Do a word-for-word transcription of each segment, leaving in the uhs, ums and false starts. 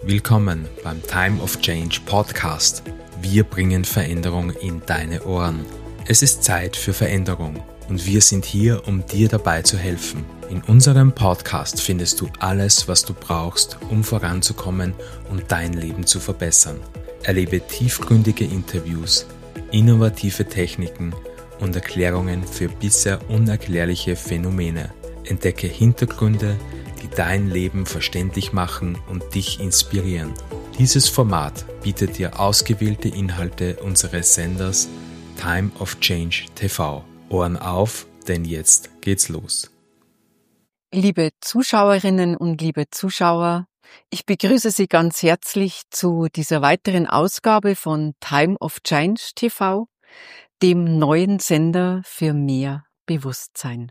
Willkommen beim Time of Change Podcast. Wir bringen Veränderung in deine Ohren. Es ist Zeit für Veränderung und wir sind hier, um dir dabei zu helfen. In unserem Podcast findest du alles, was du brauchst, um voranzukommen und dein Leben zu verbessern. Erlebe tiefgründige Interviews, innovative Techniken und Erklärungen für bisher unerklärliche Phänomene. Entdecke Hintergründe, die dein Leben verständlich machen und dich inspirieren. Dieses Format bietet dir ausgewählte Inhalte unseres Senders Time of Change T V. Ohren auf, denn jetzt geht's los. Liebe Zuschauerinnen und liebe Zuschauer, ich begrüße Sie ganz herzlich zu dieser weiteren Ausgabe von Time of Change T V, dem neuen Sender für mehr Bewusstsein.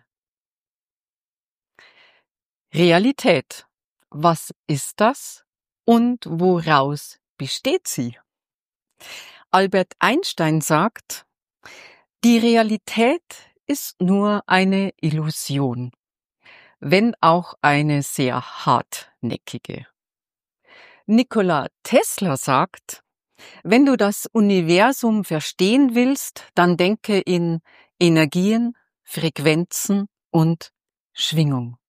Realität. Was ist das und woraus besteht sie? Albert Einstein sagt, die Realität ist nur eine Illusion, wenn auch eine sehr hartnäckige. Nikola Tesla sagt, wenn du das Universum verstehen willst, dann denke in Energien, Frequenzen und Schwingung.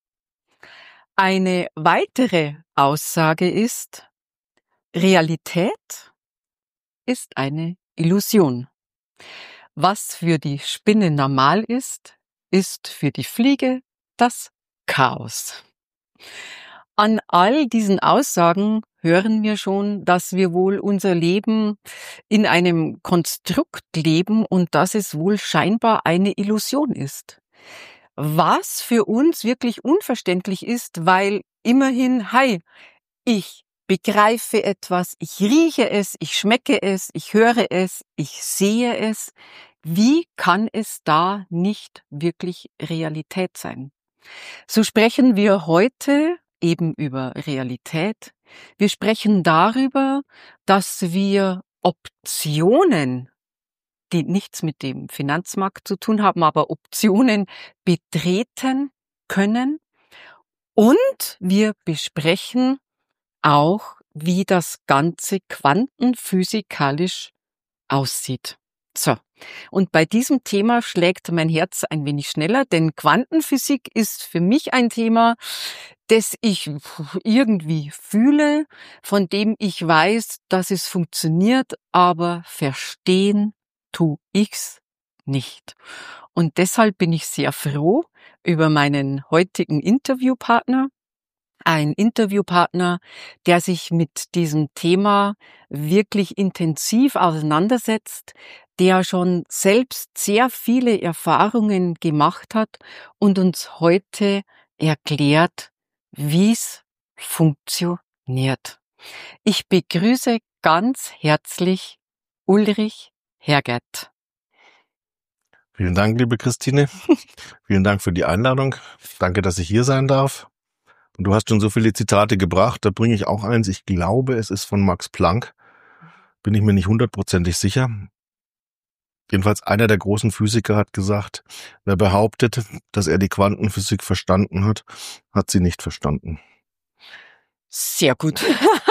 Eine weitere Aussage ist, Realität ist eine Illusion. Was für die Spinne normal ist, ist für die Fliege das Chaos. An all diesen Aussagen hören wir schon, dass wir wohl unser Leben in einem Konstrukt leben und dass es wohl scheinbar eine Illusion ist. Was für uns wirklich unverständlich ist, weil immerhin, hi, ich begreife etwas, ich rieche es, ich schmecke es, ich höre es, ich sehe es. Wie kann es da nicht wirklich Realität sein? So sprechen wir heute eben über Realität. Wir sprechen darüber, dass wir Optionen, die nichts mit dem Finanzmarkt zu tun haben, aber Optionen betreten können. Und wir besprechen auch, wie das Ganze quantenphysikalisch aussieht. So, und bei diesem Thema schlägt mein Herz ein wenig schneller, denn Quantenphysik ist für mich ein Thema, das ich irgendwie fühle, von dem ich weiß, dass es funktioniert, aber verstehen tu ich's nicht. Und deshalb bin ich sehr froh über meinen heutigen Interviewpartner. Ein Interviewpartner, der sich mit diesem Thema wirklich intensiv auseinandersetzt, der schon selbst sehr viele Erfahrungen gemacht hat und uns heute erklärt, wie es funktioniert. Ich begrüße ganz herzlich Ulrich Herget. Vielen Dank, liebe Christine. Vielen Dank für die Einladung. Danke, dass ich hier sein darf. Und du hast schon so viele Zitate gebracht, da bringe ich auch eins. Ich glaube, es ist von Max Planck. Bin ich mir nicht hundertprozentig sicher. Jedenfalls einer der großen Physiker hat gesagt, wer behauptet, dass er die Quantenphysik verstanden hat, hat sie nicht verstanden. Sehr gut.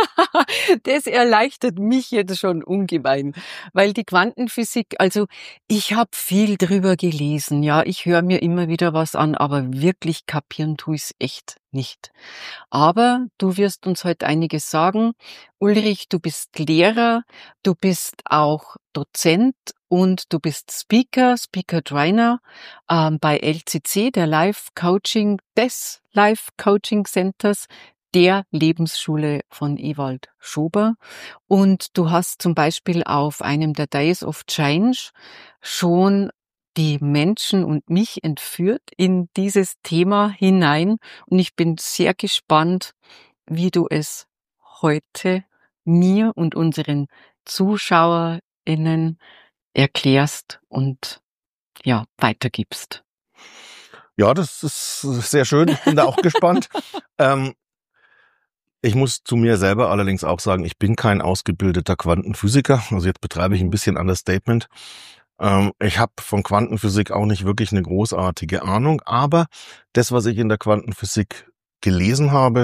Das erleichtert mich jetzt schon ungemein, weil die Quantenphysik, also ich habe viel drüber gelesen, ja, ich höre mir immer wieder was an, aber wirklich kapieren tue ich's echt nicht. Aber du wirst uns heute einiges sagen. Ulrich, du bist Lehrer, du bist auch Dozent und du bist Speaker, Speaker Trainer ähm, bei L C C, der Life Coaching, des Life Coaching Centers, der Lebensschule von Ewald Schober. Und du hast zum Beispiel auf einem der Days of Change schon die Menschen und mich entführt in dieses Thema hinein. Und ich bin sehr gespannt, wie du es heute mir und unseren ZuschauerInnen erklärst und ja, weitergibst. Ja, das ist sehr schön. Ich bin da auch gespannt. Ähm, Ich muss zu mir selber allerdings auch sagen, ich bin kein ausgebildeter Quantenphysiker. Also jetzt betreibe ich ein bisschen Understatement. Ähm, ich habe von Quantenphysik auch nicht wirklich eine großartige Ahnung, aber das, was ich in der Quantenphysik gelesen habe,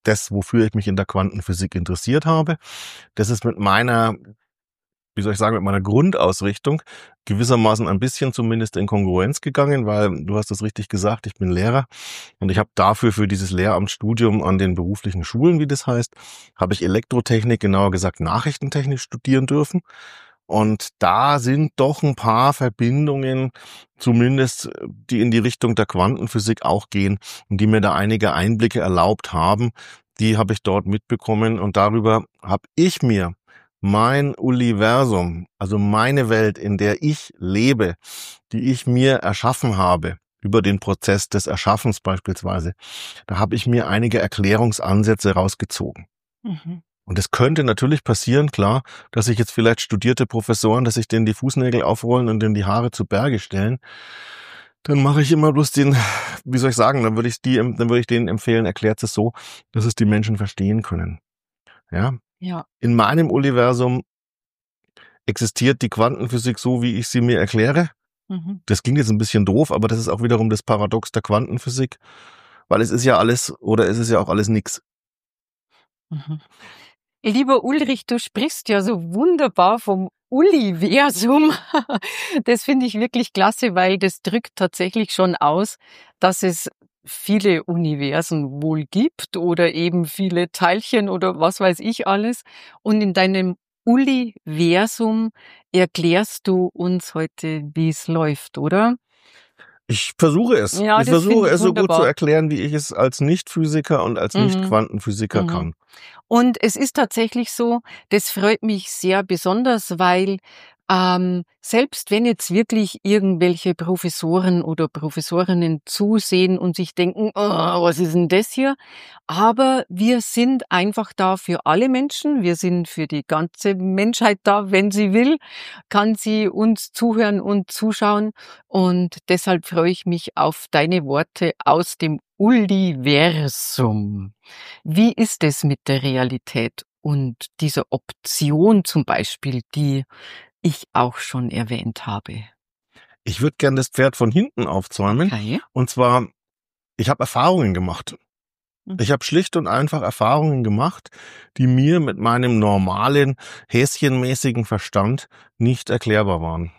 das, wofür ich mich in der Quantenphysik interessiert habe. Das ist mit meiner, wie soll ich sagen, mit meiner Grundausrichtung gewissermaßen ein bisschen zumindest in Kongruenz gegangen, weil du hast das richtig gesagt, ich bin Lehrer und ich habe dafür für dieses Lehramtsstudium an den beruflichen Schulen, wie das heißt, habe ich Elektrotechnik, genauer gesagt Nachrichtentechnik studieren dürfen. Und da sind doch ein paar Verbindungen, zumindest die in die Richtung der Quantenphysik auch gehen und die mir da einige Einblicke erlaubt haben. Die habe ich dort mitbekommen und darüber habe ich mir mein Universum, also meine Welt, in der ich lebe, die ich mir erschaffen habe, über den Prozess des Erschaffens beispielsweise, da habe ich mir einige Erklärungsansätze rausgezogen. Mhm. Und es könnte natürlich passieren, klar, dass sich jetzt vielleicht studierte Professoren, dass sich denen die Fußnägel aufrollen und denen die Haare zu Berge stellen. Dann mache ich immer bloß den, wie soll ich sagen, dann würde ich die, dann würde ich denen empfehlen, erklärt es so, dass es die Menschen verstehen können. Ja. Ja. In meinem Universum existiert die Quantenphysik so, wie ich sie mir erkläre. Mhm. Das klingt jetzt ein bisschen doof, aber das ist auch wiederum das Paradox der Quantenphysik, weil es ist ja alles, oder es ist ja auch alles nix. Mhm. Lieber Ulrich, du sprichst ja so wunderbar vom Universum. Das finde ich wirklich klasse, weil das drückt tatsächlich schon aus, dass es viele Universen wohl gibt oder eben viele Teilchen oder was weiß ich alles. Und in deinem Universum erklärst du uns heute, wie es läuft, oder? Ich versuche es. Ja, ich das versuche ich es so gut wunderbar. zu erklären, wie ich es als Nicht-Physiker und als Mhm. Nicht-Quantenphysiker Mhm. kann. Und es ist tatsächlich so, das freut mich sehr besonders, weil ähm, selbst wenn jetzt wirklich irgendwelche Professoren oder Professorinnen zusehen und sich denken, oh, was ist denn das hier? Aber wir sind einfach da für alle Menschen. Wir sind für die ganze Menschheit da, wenn sie will, kann sie uns zuhören und zuschauen. Und deshalb freue ich mich auf deine Worte aus dem Universum. Wie ist es mit der Realität und dieser Option zum Beispiel, die ich auch schon erwähnt habe? Ich würde gern das Pferd von hinten aufzäumen. Okay. Und zwar, ich habe Erfahrungen gemacht. Mhm. Ich habe schlicht und einfach Erfahrungen gemacht, die mir mit meinem normalen, häschenmäßigen Verstand nicht erklärbar waren.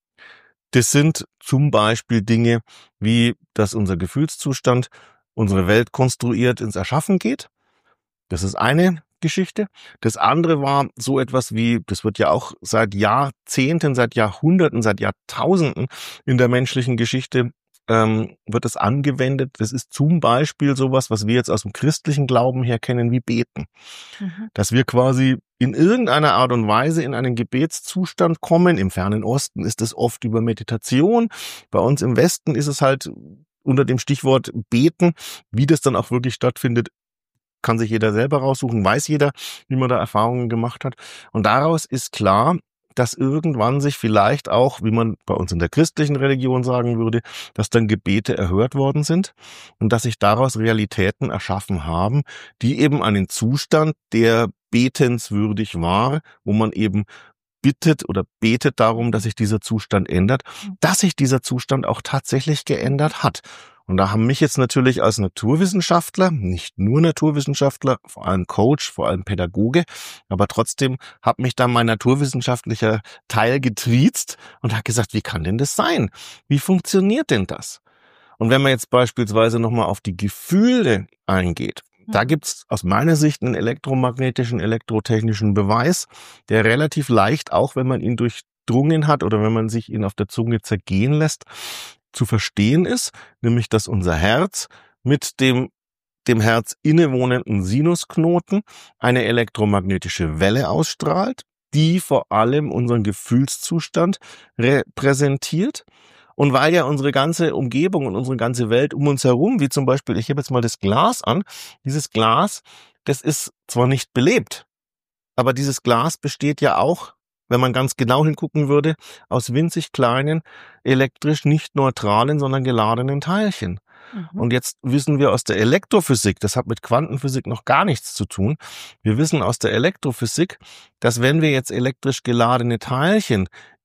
Das sind zum Beispiel Dinge wie, dass unser Gefühlszustand unsere Welt konstruiert ins Erschaffen geht. Das ist eine Geschichte. Das andere war so etwas wie, das wird ja auch seit Jahrzehnten, seit Jahrhunderten, seit Jahrtausenden in der menschlichen Geschichte ähm, wird das angewendet. Das ist zum Beispiel sowas, was wir jetzt aus dem christlichen Glauben her kennen, wie Beten. Mhm. Dass wir quasi in irgendeiner Art und Weise in einen Gebetszustand kommen. Im Fernen Osten ist es oft über Meditation. Bei uns im Westen ist es halt unter dem Stichwort Beten. Wie das dann auch wirklich stattfindet, kann sich jeder selber raussuchen, weiß jeder, wie man da Erfahrungen gemacht hat. Und daraus ist klar, dass irgendwann sich vielleicht auch, wie man bei uns in der christlichen Religion sagen würde, dass dann Gebete erhört worden sind und dass sich daraus Realitäten erschaffen haben, die eben einen Zustand, der betenswürdig war, wo man eben bittet oder betet darum, dass sich dieser Zustand ändert, dass sich dieser Zustand auch tatsächlich geändert hat. Und da haben mich jetzt natürlich als Naturwissenschaftler, nicht nur Naturwissenschaftler, vor allem Coach, vor allem Pädagoge, aber trotzdem hat mich da mein naturwissenschaftlicher Teil getriezt und hat gesagt, wie kann denn das sein? Wie funktioniert denn das? Und wenn man jetzt beispielsweise nochmal auf die Gefühle eingeht, da gibt's aus meiner Sicht einen elektromagnetischen, elektrotechnischen Beweis, der relativ leicht, auch wenn man ihn durchdrungen hat oder wenn man sich ihn auf der Zunge zergehen lässt, zu verstehen ist, nämlich dass unser Herz mit dem dem Herz innewohnenden Sinusknoten eine elektromagnetische Welle ausstrahlt, die vor allem unseren Gefühlszustand repräsentiert. Und weil ja unsere ganze Umgebung und unsere ganze Welt um uns herum, wie zum Beispiel, ich hebe jetzt mal das Glas an, dieses Glas, das ist zwar nicht belebt, aber dieses Glas besteht ja auch, wenn man ganz genau hingucken würde, aus winzig kleinen, elektrisch nicht neutralen, sondern geladenen Teilchen. Mhm. Und jetzt wissen wir aus der Elektrophysik, das hat mit Quantenphysik noch gar nichts zu tun, wir wissen aus der Elektrophysik, dass wenn wir jetzt elektrisch geladene Teilchen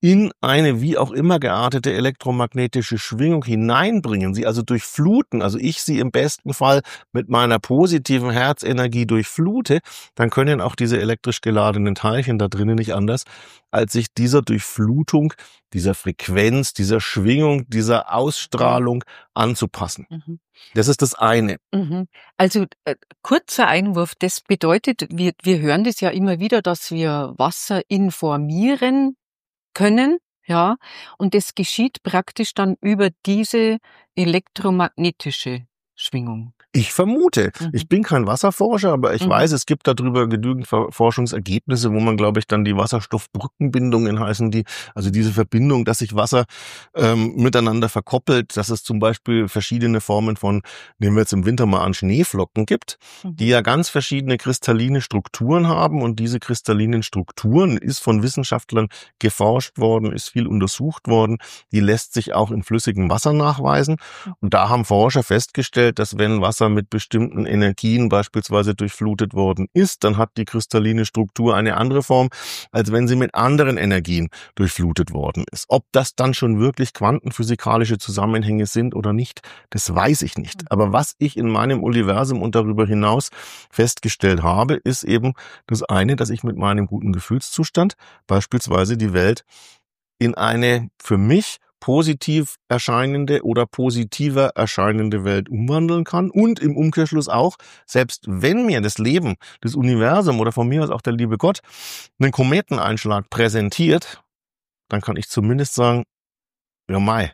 in eine wie auch immer geartete elektromagnetische Schwingung hineinbringen, sie also durchfluten, also ich sie im besten Fall mit meiner positiven Herzenergie durchflute, dann können auch diese elektrisch geladenen Teilchen da drinnen nicht anders, als sich dieser Durchflutung, dieser Frequenz, dieser Schwingung, dieser Ausstrahlung anzupassen. Mhm. Das ist das eine. Mhm. Also äh, kurzer Einwurf, das bedeutet, wir, wir hören das ja immer wieder, dass wir Wasser informieren können, ja, und das geschieht praktisch dann über diese elektromagnetische Schwingung. Ich vermute, Mhm. ich bin kein Wasserforscher, aber ich Mhm. weiß, es gibt darüber genügend Forschungsergebnisse, wo man, glaube ich, dann die Wasserstoffbrückenbindungen heißen die, also diese Verbindung, dass sich Wasser ähm, miteinander verkoppelt, dass es zum Beispiel verschiedene Formen von, nehmen wir jetzt im Winter mal an, Schneeflocken gibt, Mhm. die ja ganz verschiedene kristalline Strukturen haben und diese kristallinen Strukturen ist von Wissenschaftlern geforscht worden, ist viel untersucht worden, die lässt sich auch in flüssigem Wasser nachweisen und da haben Forscher festgestellt, dass wenn Wasser mit bestimmten Energien beispielsweise durchflutet worden ist, dann hat die kristalline Struktur eine andere Form, als wenn sie mit anderen Energien durchflutet worden ist. Ob das dann schon wirklich quantenphysikalische Zusammenhänge sind oder nicht, das weiß ich nicht. Aber was ich in meinem Universum und darüber hinaus festgestellt habe, ist eben das eine, dass ich mit meinem guten Gefühlszustand beispielsweise die Welt in eine für mich positiv erscheinende oder positiver erscheinende Welt umwandeln kann und im Umkehrschluss auch, selbst wenn mir das Leben, das Universum oder von mir aus auch der liebe Gott einen Kometeneinschlag präsentiert, dann kann ich zumindest sagen, ja mei,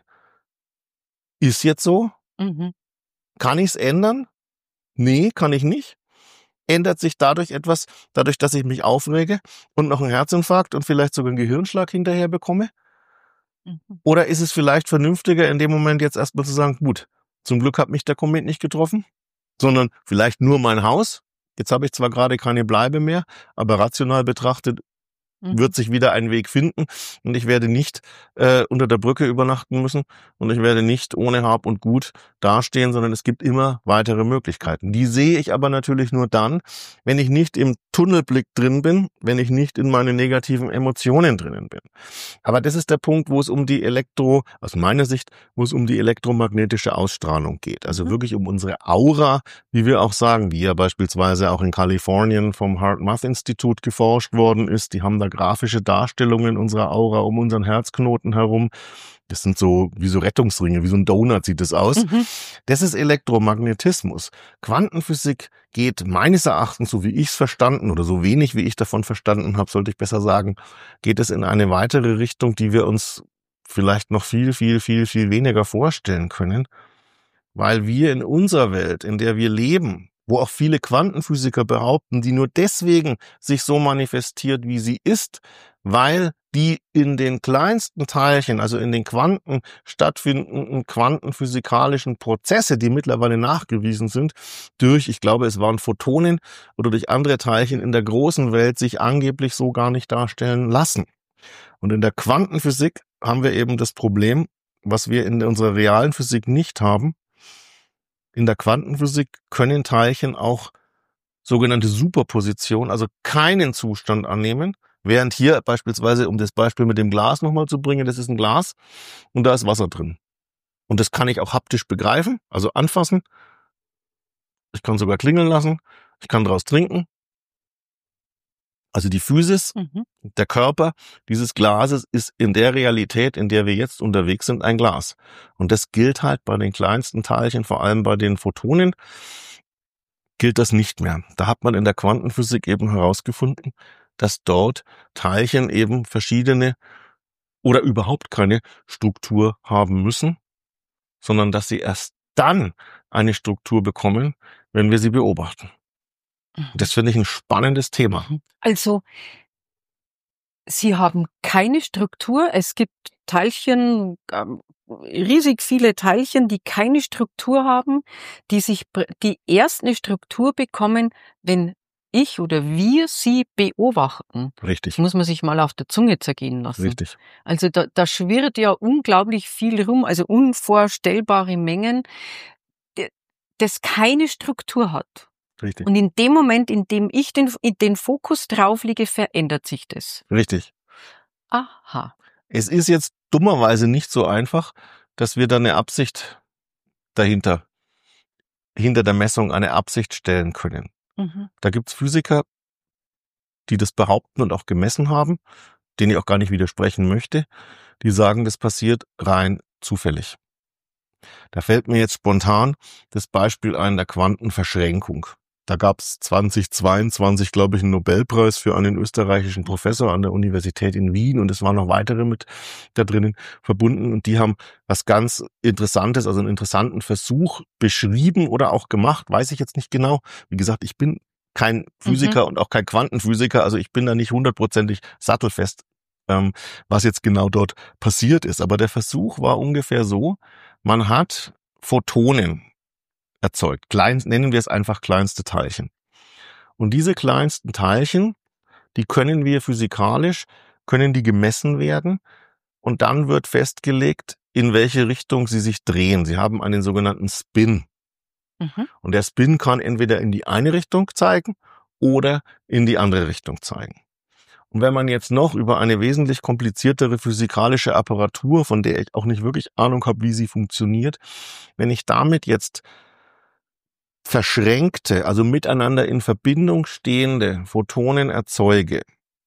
ist jetzt so? Mhm. Kann ich es ändern? Nee, kann ich nicht. Ändert sich dadurch etwas, dadurch, dass ich mich aufrege und noch einen Herzinfarkt und vielleicht sogar einen Gehirnschlag hinterher bekomme? Mhm. Oder ist es vielleicht vernünftiger, in dem Moment jetzt erstmal zu sagen, gut, zum Glück hat mich der Komet nicht getroffen, sondern vielleicht nur mein Haus. Jetzt habe ich zwar gerade keine Bleibe mehr, aber rational betrachtet Mhm. wird sich wieder ein Weg finden und ich werde nicht äh, unter der Brücke übernachten müssen und ich werde nicht ohne Hab und Gut dastehen, sondern es gibt immer weitere Möglichkeiten. Die sehe ich aber natürlich nur dann, wenn ich nicht im Tunnelblick drin bin, wenn ich nicht in meine negativen Emotionen drinnen bin. Aber das ist der Punkt, wo es um die Elektro, aus meiner Sicht, wo es um die elektromagnetische Ausstrahlung geht. Also Mhm. wirklich um unsere Aura, wie wir auch sagen, die ja beispielsweise auch in Kalifornien vom HeartMath-Institut geforscht worden ist. Die haben da grafische Darstellungen unserer Aura um unseren Herzknoten herum. Das sind so wie so Rettungsringe, wie so ein Donut sieht es aus. Mhm. Das ist Elektromagnetismus. Quantenphysik geht meines Erachtens, so wie ich es verstanden oder so wenig wie ich davon verstanden habe, sollte ich besser sagen, geht es in eine weitere Richtung, die wir uns vielleicht noch viel, viel, viel, viel weniger vorstellen können, weil wir in unserer Welt, in der wir leben, wo auch viele Quantenphysiker behaupten, die nur deswegen sich so manifestiert, wie sie ist, weil die in den kleinsten Teilchen, also in den Quanten stattfindenden quantenphysikalischen Prozesse, die mittlerweile nachgewiesen sind, durch, ich glaube, es waren Photonen oder durch andere Teilchen in der großen Welt sich angeblich so gar nicht darstellen lassen. Und in der Quantenphysik haben wir eben das Problem, was wir in unserer realen Physik nicht haben. In der Quantenphysik können Teilchen auch sogenannte Superposition, also keinen Zustand annehmen, während hier beispielsweise, um das Beispiel mit dem Glas nochmal zu bringen, das ist ein Glas und da ist Wasser drin. Und das kann ich auch haptisch begreifen, also anfassen. Ich kann sogar klingeln lassen, ich kann daraus trinken. Also die Physis, Mhm. der Körper dieses Glases ist in der Realität, in der wir jetzt unterwegs sind, ein Glas. Und das gilt halt bei den kleinsten Teilchen, vor allem bei den Photonen, gilt das nicht mehr. Da hat man in der Quantenphysik eben herausgefunden, dass dort Teilchen eben verschiedene oder überhaupt keine Struktur haben müssen, sondern dass sie erst dann eine Struktur bekommen, wenn wir sie beobachten. Mhm. Das finde ich ein spannendes Thema. Also, sie haben keine Struktur. Es gibt Teilchen, ähm, riesig viele Teilchen, die keine Struktur haben, die sich, die erst eine Struktur bekommen, wenn ich oder wir sie beobachten. Richtig, Das muss man sich mal auf der Zunge zergehen lassen. richtig. Also da, da schwirrt ja unglaublich viel rum, also unvorstellbare Mengen, d- das keine Struktur hat. Richtig, Und in dem Moment, in dem ich den, in den Fokus drauf lege, verändert sich das. richtig. Aha. Es ist jetzt dummerweise nicht so einfach, dass wir da eine Absicht dahinter, hinter der Messung eine Absicht stellen können. Mhm. Da gibt's Physiker, die das behaupten und auch gemessen haben, denen ich auch gar nicht widersprechen möchte, die sagen, das passiert rein zufällig. Da fällt mir jetzt spontan das Beispiel ein der Quantenverschränkung. Da gab es zweitausendzweiundzwanzig, glaube ich, einen Nobelpreis für einen österreichischen Professor an der Universität in Wien und es waren noch weitere mit da drinnen verbunden und die haben was ganz Interessantes, also einen interessanten Versuch beschrieben oder auch gemacht, weiß ich jetzt nicht genau. Wie gesagt, ich bin kein Physiker mhm. und auch kein Quantenphysiker, also ich bin da nicht hundertprozentig sattelfest, ähm, was jetzt genau dort passiert ist. Aber der Versuch war ungefähr so, man hat Photonen erzeugt. Klein, nennen wir es einfach kleinste Teilchen. Und diese kleinsten Teilchen, die können wir physikalisch, können die gemessen werden und dann wird festgelegt, in welche Richtung sie sich drehen. Sie haben einen sogenannten Spin. Mhm. Und der Spin kann entweder in die eine Richtung zeigen oder in die andere Richtung zeigen. Und wenn man jetzt noch über eine wesentlich kompliziertere physikalische Apparatur, von der ich auch nicht wirklich Ahnung habe, wie sie funktioniert, wenn ich damit jetzt verschränkte, also miteinander in Verbindung stehende Photonen erzeuge,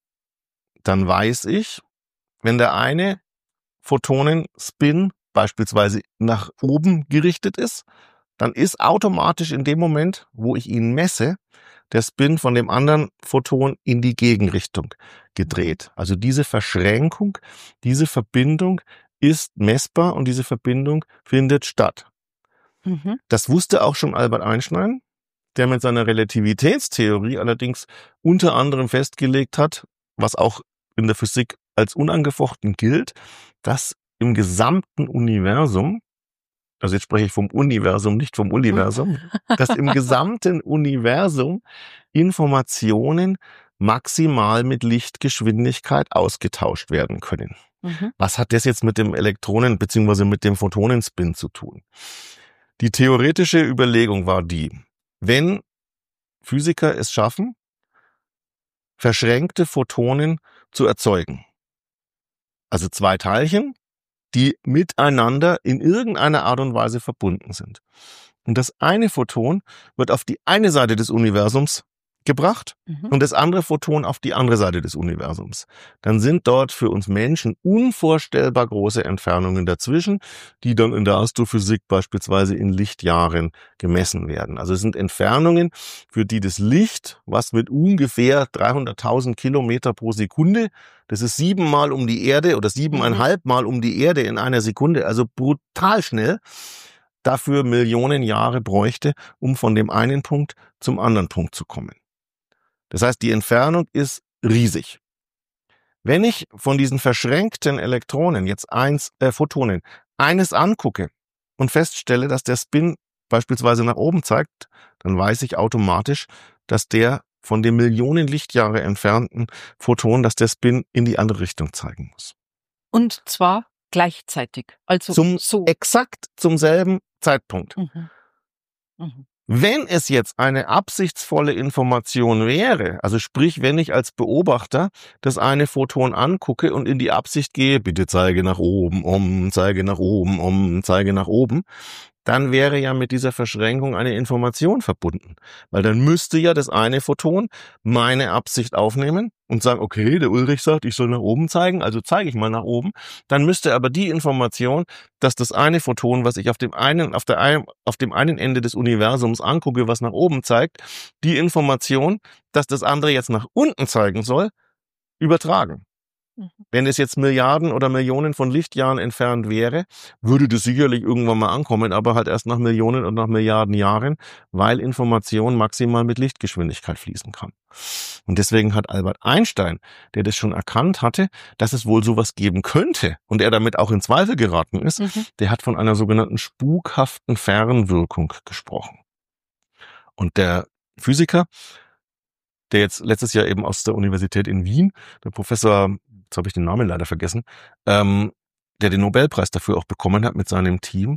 dann weiß ich, wenn der eine Photonenspin beispielsweise nach oben gerichtet ist, dann ist automatisch in dem Moment, wo ich ihn messe, der Spin von dem anderen Photon in die Gegenrichtung gedreht. Also diese Verschränkung, diese Verbindung ist messbar und diese Verbindung findet statt. Mhm. Das wusste auch schon Albert Einstein, der mit seiner Relativitätstheorie allerdings unter anderem festgelegt hat, was auch in der Physik als unangefochten gilt, dass im gesamten Universum, also jetzt spreche ich vom Universum, nicht vom Universum, dass im gesamten Universum Informationen maximal mit Lichtgeschwindigkeit ausgetauscht werden können. Mhm. Was hat das jetzt mit dem Elektronen- bzw. mit dem Photonenspin zu tun? Die theoretische Überlegung war die, wenn Physiker es schaffen, verschränkte Photonen zu erzeugen, also zwei Teilchen, die miteinander in irgendeiner Art und Weise verbunden sind. Und das eine Photon wird auf die eine Seite des Universums gebracht mhm. und das andere Photon auf die andere Seite des Universums. Dann sind dort für uns Menschen unvorstellbar große Entfernungen dazwischen, die dann in der Astrophysik beispielsweise in Lichtjahren gemessen werden. Also es sind Entfernungen, für die das Licht, was mit ungefähr dreihunderttausend Kilometer pro Sekunde, das ist siebenmal um die Erde oder siebeneinhalb Mal um die Erde in einer Sekunde, also brutal schnell, dafür Millionen Jahre bräuchte, um von dem einen Punkt zum anderen Punkt zu kommen. Das heißt, die Entfernung ist riesig. Wenn ich von diesen verschränkten Elektronen jetzt eins, äh, Photonen, eines angucke und feststelle, dass der Spin beispielsweise nach oben zeigt, dann weiß ich automatisch, dass der von dem Millionen Lichtjahre entfernten Photon, dass der Spin in die andere Richtung zeigen muss. Und zwar gleichzeitig. Also zum, so. Exakt zum selben Zeitpunkt. Mhm. Mhm. Wenn es jetzt eine absichtsvolle Information wäre, also sprich, wenn ich als Beobachter das eine Photon angucke und in die Absicht gehe, bitte zeige nach oben, um, zeige nach oben, um, zeige nach oben, dann wäre ja mit dieser Verschränkung eine Information verbunden. Weil dann müsste ja das eine Photon meine Absicht aufnehmen und sagen, okay, der Ulrich sagt, ich soll nach oben zeigen, also zeige ich mal nach oben. Dann müsste aber die Information, dass das eine Photon, was ich auf dem einen, auf der einen, auf dem einen Ende des Universums angucke, was nach oben zeigt, die Information, dass das andere jetzt nach unten zeigen soll, übertragen. Wenn es jetzt Milliarden oder Millionen von Lichtjahren entfernt wäre, würde das sicherlich irgendwann mal ankommen, aber halt erst nach Millionen und nach Milliarden Jahren, weil Information maximal mit Lichtgeschwindigkeit fließen kann. Und deswegen hat Albert Einstein, der das schon erkannt hatte, dass es wohl sowas geben könnte und er damit auch in Zweifel geraten ist, mhm. der hat von einer sogenannten spukhaften Fernwirkung gesprochen. Und der Physiker, der jetzt letztes Jahr eben aus der Universität in Wien, der Professor, jetzt habe ich den Namen leider vergessen, ähm, der den Nobelpreis dafür auch bekommen hat mit seinem Team,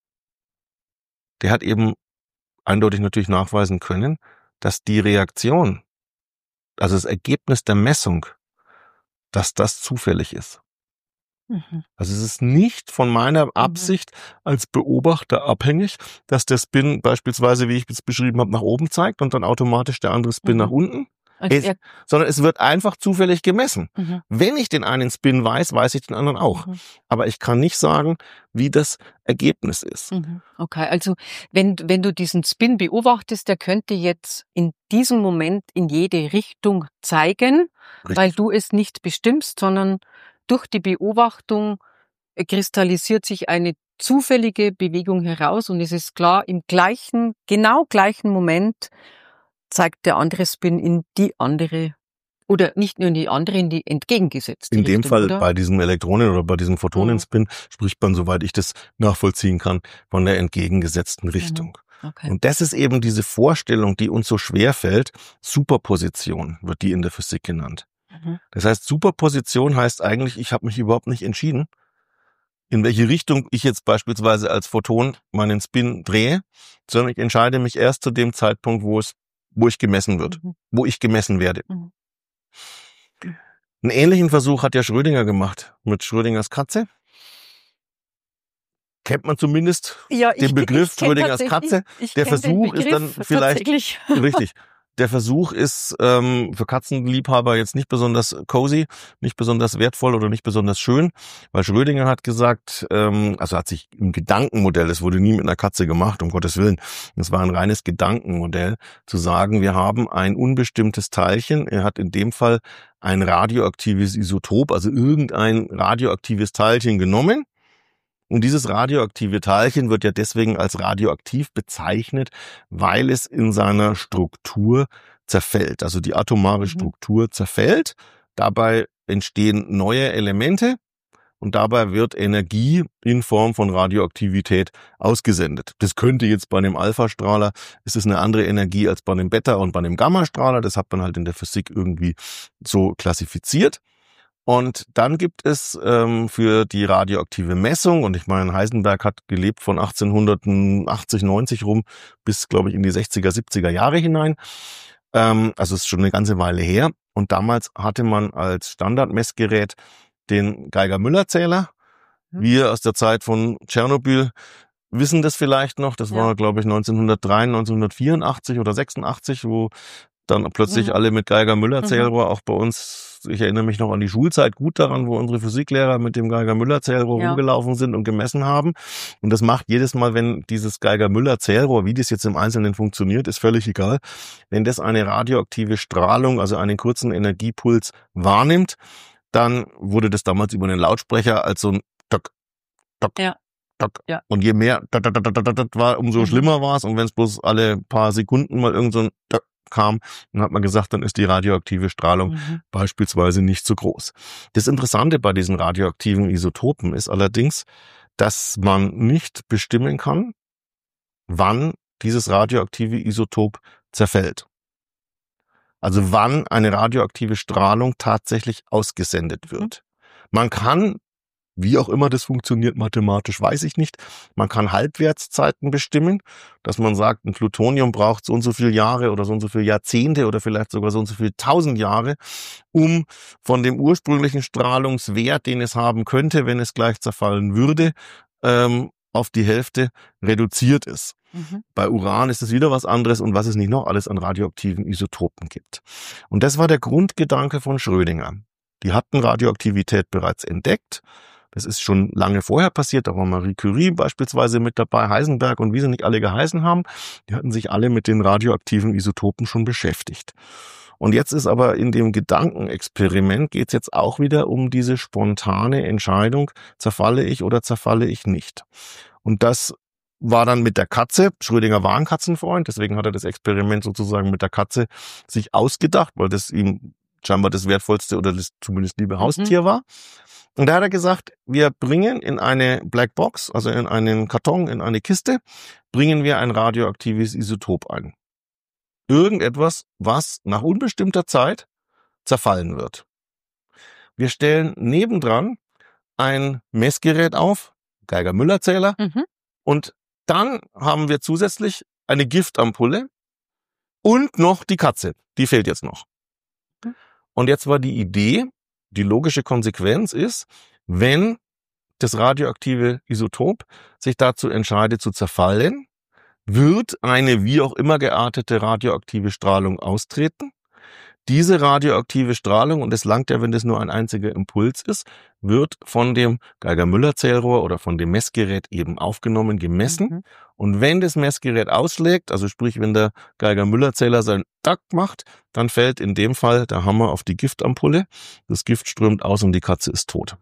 der hat eben eindeutig natürlich nachweisen können, dass die Reaktion, also das Ergebnis der Messung, dass das zufällig ist. Mhm. Also es ist nicht von meiner Absicht als Beobachter abhängig, dass der Spin beispielsweise, wie ich es beschrieben habe, nach oben zeigt und dann automatisch der andere Spin Mhm. nach unten. Also Es, er, sondern es wird einfach zufällig gemessen. mhm. Wenn ich den einen Spin weiß, weiß ich den anderen auch. Mhm. Aber ich kann nicht sagen, wie das Ergebnis ist. Mhm. Okay, also wenn, wenn du diesen Spin beobachtest, der könnte jetzt in diesem Moment in jede Richtung zeigen, Richtig. weil du es nicht bestimmst, sondern durch die Beobachtung äh, kristallisiert sich eine zufällige Bewegung heraus und es ist klar, im gleichen, genau gleichen Moment zeigt der andere Spin in die andere oder nicht nur in die andere, in die entgegengesetzte In dem Richtung, Fall oder? bei diesem Elektronen- oder bei diesem Photonenspin spricht man, soweit ich das nachvollziehen kann, von der entgegengesetzten Richtung. Okay. Und das ist eben diese Vorstellung, die uns so schwer fällt. Superposition wird die in der Physik genannt. Mhm. Das heißt, Superposition heißt eigentlich, ich habe mich überhaupt nicht entschieden, in welche Richtung ich jetzt beispielsweise als Photon meinen Spin drehe, sondern ich entscheide mich erst zu dem Zeitpunkt, wo es, wo ich gemessen wird, Mhm. wo ich gemessen werde. Mhm. Einen ähnlichen Versuch hat ja Schrödinger gemacht mit Schrödingers Katze. Kennt man zumindest Ja, den Begriff ich kenn Schrödingers tatsächlich- Katze. ich Der kenn den Versuch ist dann Begriff vielleicht tatsächlich. richtig. Der Versuch ist ähm, für Katzenliebhaber jetzt nicht besonders cozy, nicht besonders wertvoll oder nicht besonders schön, weil Schrödinger hat gesagt, ähm, also hat sich im Gedankenmodell, es wurde nie mit einer Katze gemacht, um Gottes Willen, es war ein reines Gedankenmodell, zu sagen, wir haben ein unbestimmtes Teilchen, er hat in dem Fall ein radioaktives Isotop, also irgendein radioaktives Teilchen genommen. Und dieses radioaktive Teilchen wird ja deswegen als radioaktiv bezeichnet, weil es in seiner Struktur zerfällt. Also die atomare Mhm. Struktur zerfällt. Dabei entstehen neue Elemente und dabei wird Energie in Form von Radioaktivität ausgesendet. Das könnte jetzt bei einem Alpha-Strahler, ist es eine andere Energie als bei einem Beta- und bei einem Gamma-Strahler. Das hat man halt in der Physik irgendwie so klassifiziert. Und dann gibt es ähm, für die radioaktive Messung, und ich meine, Heisenberg hat gelebt von achtzehnhundertachtzig, neunzig rum bis, glaube ich, in die sechziger, siebziger Jahre hinein. Ähm, also ist schon eine ganze Weile her. Und damals hatte man als Standardmessgerät den Geiger-Müller-Zähler. Mhm. Wir aus der Zeit von Tschernobyl wissen das vielleicht noch. Das Ja. war, glaube ich, neunzehnhundertdrei, neunzehnhundertvierundachtzig oder sechsundachtzig, wo dann plötzlich Mhm. alle mit Geiger-Müller-Zählrohr, auch bei uns, ich erinnere mich noch an die Schulzeit gut daran, wo unsere Physiklehrer mit dem Geiger-Müller-Zählrohr Ja. rumgelaufen sind und gemessen haben. Und das macht jedes Mal, wenn dieses Geiger-Müller-Zählrohr, wie das jetzt im Einzelnen funktioniert, ist völlig egal. Wenn das eine radioaktive Strahlung, also einen kurzen Energiepuls wahrnimmt, dann wurde das damals über einen Lautsprecher als so ein Tock, Tock, Ja. Tock. Ja. Und je mehr Tock, Tock, Tock, Tock, Tock war, umso Mhm. schlimmer war es. Und wenn es bloß alle paar Sekunden mal irgend so ein Tock kam, dann hat man gesagt, dann ist die radioaktive Strahlung Mhm. beispielsweise nicht so groß. Das Interessante bei diesen radioaktiven Isotopen ist allerdings, dass man nicht bestimmen kann, wann dieses radioaktive Isotop zerfällt. Also wann eine radioaktive Strahlung tatsächlich ausgesendet wird. Man kann, wie auch immer das funktioniert mathematisch, weiß ich nicht, man kann Halbwertszeiten bestimmen, dass man sagt, ein Plutonium braucht so und so viele Jahre oder so und so viele Jahrzehnte oder vielleicht sogar so und so viele tausend Jahre, um von dem ursprünglichen Strahlungswert, den es haben könnte, wenn es gleich zerfallen würde, ähm, auf die Hälfte reduziert ist. Mhm. Bei Uran ist es wieder was anderes und was es nicht noch alles an radioaktiven Isotopen gibt. Und das war der Grundgedanke von Schrödinger. Die hatten Radioaktivität bereits entdeckt. Das ist schon lange vorher passiert. Da war Marie Curie beispielsweise mit dabei, Heisenberg und wie sie nicht alle geheißen haben. Die hatten sich alle mit den radioaktiven Isotopen schon beschäftigt. Und jetzt ist aber in dem Gedankenexperiment geht es jetzt auch wieder um diese spontane Entscheidung, zerfalle ich oder zerfalle ich nicht. Und das war dann mit der Katze. Schrödinger war ein Katzenfreund, deswegen hat er das Experiment sozusagen mit der Katze sich ausgedacht, weil das ihm scheinbar das wertvollste oder das zumindest liebe Haustier war. Und da hat er gesagt, wir bringen in eine Blackbox, also in einen Karton, in eine Kiste, bringen wir ein radioaktives Isotop ein. Irgendetwas, was nach unbestimmter Zeit zerfallen wird. Wir stellen nebendran ein Messgerät auf, Geiger-Müller-Zähler, Mhm. und dann haben wir zusätzlich eine Giftampulle und noch die Katze. Die fehlt jetzt noch. Und jetzt war die Idee, die logische Konsequenz ist, wenn das radioaktive Isotop sich dazu entscheidet zu zerfallen, wird eine wie auch immer geartete radioaktive Strahlung austreten. Diese radioaktive Strahlung, und es langt ja, wenn das nur ein einziger Impuls ist, wird von dem Geiger-Müller-Zählrohr oder von dem Messgerät eben aufgenommen, gemessen. Mhm. Und wenn das Messgerät ausschlägt, also sprich, wenn der Geiger-Müller-Zähler seinen Takt macht, dann fällt in dem Fall der Hammer auf die Giftampulle. Das Gift strömt aus und die Katze ist tot.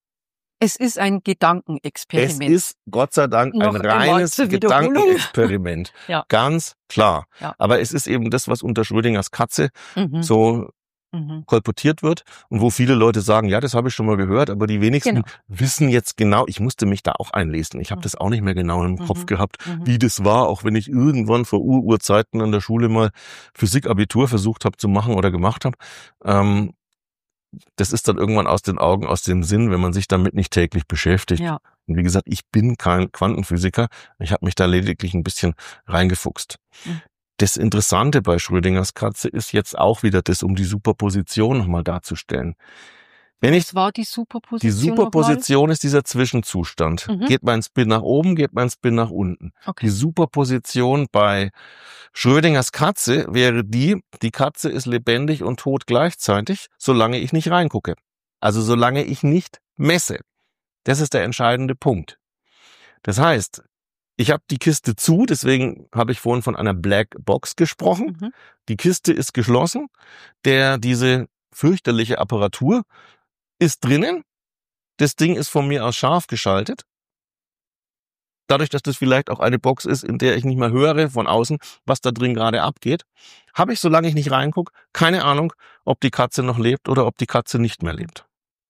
Es ist ein Gedankenexperiment. Es ist Gott sei Dank Noch ein reines Gedankenexperiment. Ja. Ganz klar. Ja. Aber es ist eben das, was unter Schrödingers Katze mhm. so mhm. kolportiert wird und wo viele Leute sagen, ja, das habe ich schon mal gehört, aber die wenigsten genau. wissen jetzt genau, ich musste mich da auch einlesen. Ich habe mhm. das auch nicht mehr genau im mhm. Kopf gehabt, mhm. wie das war, auch wenn ich irgendwann vor Ururzeiten an der Schule mal Physik-Abitur versucht habe zu machen oder gemacht habe. Ähm, Das ist dann irgendwann aus den Augen, aus dem Sinn, wenn man sich damit nicht täglich beschäftigt. Ja. Und wie gesagt, ich bin kein Quantenphysiker. Ich habe mich da lediglich ein bisschen reingefuchst. Mhm. Das Interessante bei Schrödingers Katze ist jetzt auch wieder das, um die Superposition nochmal darzustellen. Wenn ich, Was war die Superposition? Die Superposition ist dieser Zwischenzustand. Mhm. Geht mein Spin nach oben, geht mein Spin nach unten. Okay. Die Superposition bei Schrödingers Katze wäre die, die Katze ist lebendig und tot gleichzeitig, solange ich nicht reingucke. Also solange ich nicht messe. Das ist der entscheidende Punkt. Das heißt, ich habe die Kiste zu, deswegen habe ich vorhin von einer Black Box gesprochen. Mhm. Die Kiste ist geschlossen, der diese fürchterliche Apparatur ist drinnen. Das Ding ist von mir aus scharf geschaltet. Dadurch, dass das vielleicht auch eine Box ist, in der ich nicht mehr höre von außen, was da drin gerade abgeht, habe ich, solange ich nicht reingucke, keine Ahnung, ob die Katze noch lebt oder ob die Katze nicht mehr lebt.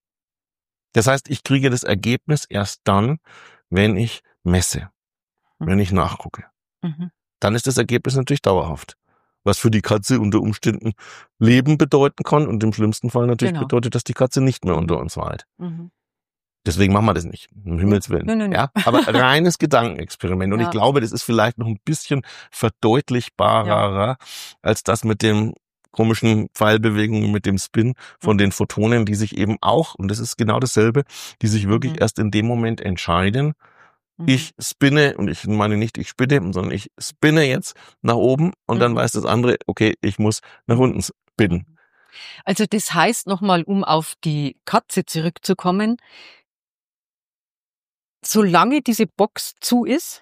Das heißt, ich kriege das Ergebnis erst dann, wenn ich messe, mhm. wenn ich nachgucke. Mhm. Dann ist das Ergebnis natürlich dauerhaft. Was für die Katze unter Umständen Leben bedeuten kann und im schlimmsten Fall natürlich genau. bedeutet, dass die Katze nicht mehr unter uns weilt. Mhm. Deswegen machen wir das nicht, um Himmels Willen. Nein, nein, nein. Ja, aber reines Gedankenexperiment. Und ja. ich glaube, das ist vielleicht noch ein bisschen verdeutlichbarer ja. als das mit dem komischen Pfeilbewegungen, mit dem Spin von mhm. den Photonen, die sich eben auch, und das ist genau dasselbe, die sich wirklich mhm. erst in dem Moment entscheiden, mhm. ich spinne, und ich meine nicht, ich spinne, sondern ich spinne jetzt nach oben und mhm. dann weiß das andere, okay, ich muss nach unten spinnen. Also das heißt nochmal, um auf die Katze zurückzukommen, solange diese Box zu ist,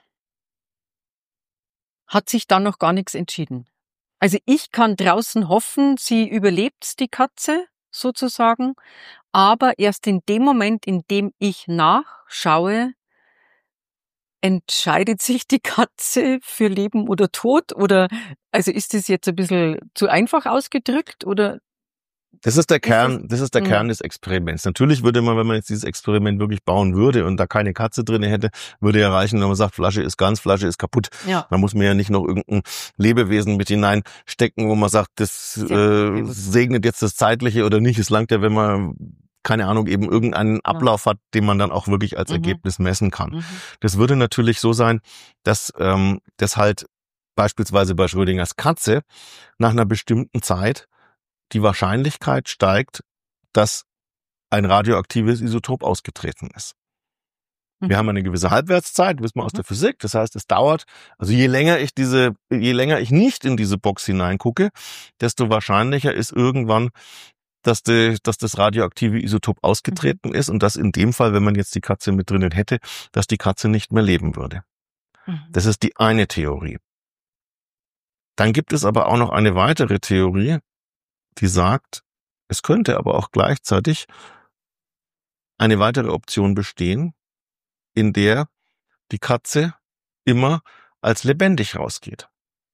hat sich dann noch gar nichts entschieden. Also ich kann draußen hoffen, sie überlebt die Katze sozusagen, aber erst in dem Moment, in dem ich nachschaue, entscheidet sich die Katze für Leben oder Tod? Oder also ist das jetzt ein bisschen zu einfach ausgedrückt oder? Das ist der Kern, das ist der Kern des Experiments. Natürlich würde man, wenn man jetzt dieses Experiment wirklich bauen würde und da keine Katze drin hätte, würde ja reichen, wenn man sagt, Flasche ist ganz, Flasche ist kaputt. Ja. Man muss mir ja nicht noch irgendein Lebewesen mit hineinstecken, wo man sagt, das äh, segnet jetzt das Zeitliche oder nicht. Es langt ja, wenn man, keine Ahnung, eben irgendeinen Ablauf hat, den man dann auch wirklich als mhm. Ergebnis messen kann. Mhm. Das würde natürlich so sein, dass ähm, das halt beispielsweise bei Schrödingers Katze nach einer bestimmten Zeit die Wahrscheinlichkeit steigt, dass ein radioaktives Isotop ausgetreten ist. Mhm. Wir haben eine gewisse Halbwertszeit, wissen wir aus mhm. der Physik. Das heißt, es dauert, also je länger ich diese, je länger ich nicht in diese Box hineingucke, desto wahrscheinlicher ist irgendwann, dass, die, dass das radioaktive Isotop ausgetreten mhm. ist und dass in dem Fall, wenn man jetzt die Katze mit drinnen hätte, dass die Katze nicht mehr leben würde. Mhm. Das ist die eine Theorie. Dann gibt es aber auch noch eine weitere Theorie, die sagt, es könnte aber auch gleichzeitig eine weitere Option bestehen, in der die Katze immer als lebendig rausgeht.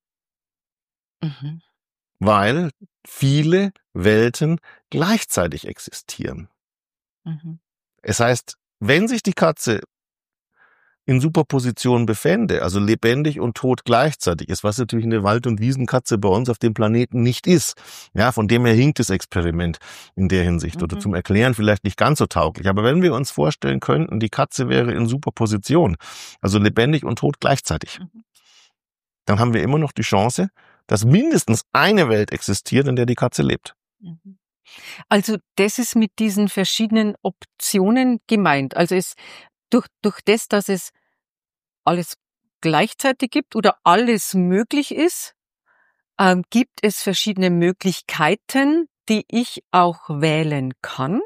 Mhm. Weil viele Welten gleichzeitig existieren. Mhm. Es heißt, wenn sich die Katze in Superposition befände, also lebendig und tot gleichzeitig ist, was natürlich eine Wald- und Wiesenkatze bei uns auf dem Planeten nicht ist. Ja, von dem her hinkt das Experiment in der Hinsicht mhm. oder zum Erklären vielleicht nicht ganz so tauglich. Aber wenn wir uns vorstellen könnten, die Katze wäre in Superposition, also lebendig und tot gleichzeitig, mhm. dann haben wir immer noch die Chance, dass mindestens eine Welt existiert, in der die Katze lebt. Mhm. Also das ist mit diesen verschiedenen Optionen gemeint. Also es durch, durch das, dass es alles gleichzeitig gibt oder alles möglich ist, ähm, gibt es verschiedene Möglichkeiten, die ich auch wählen kann.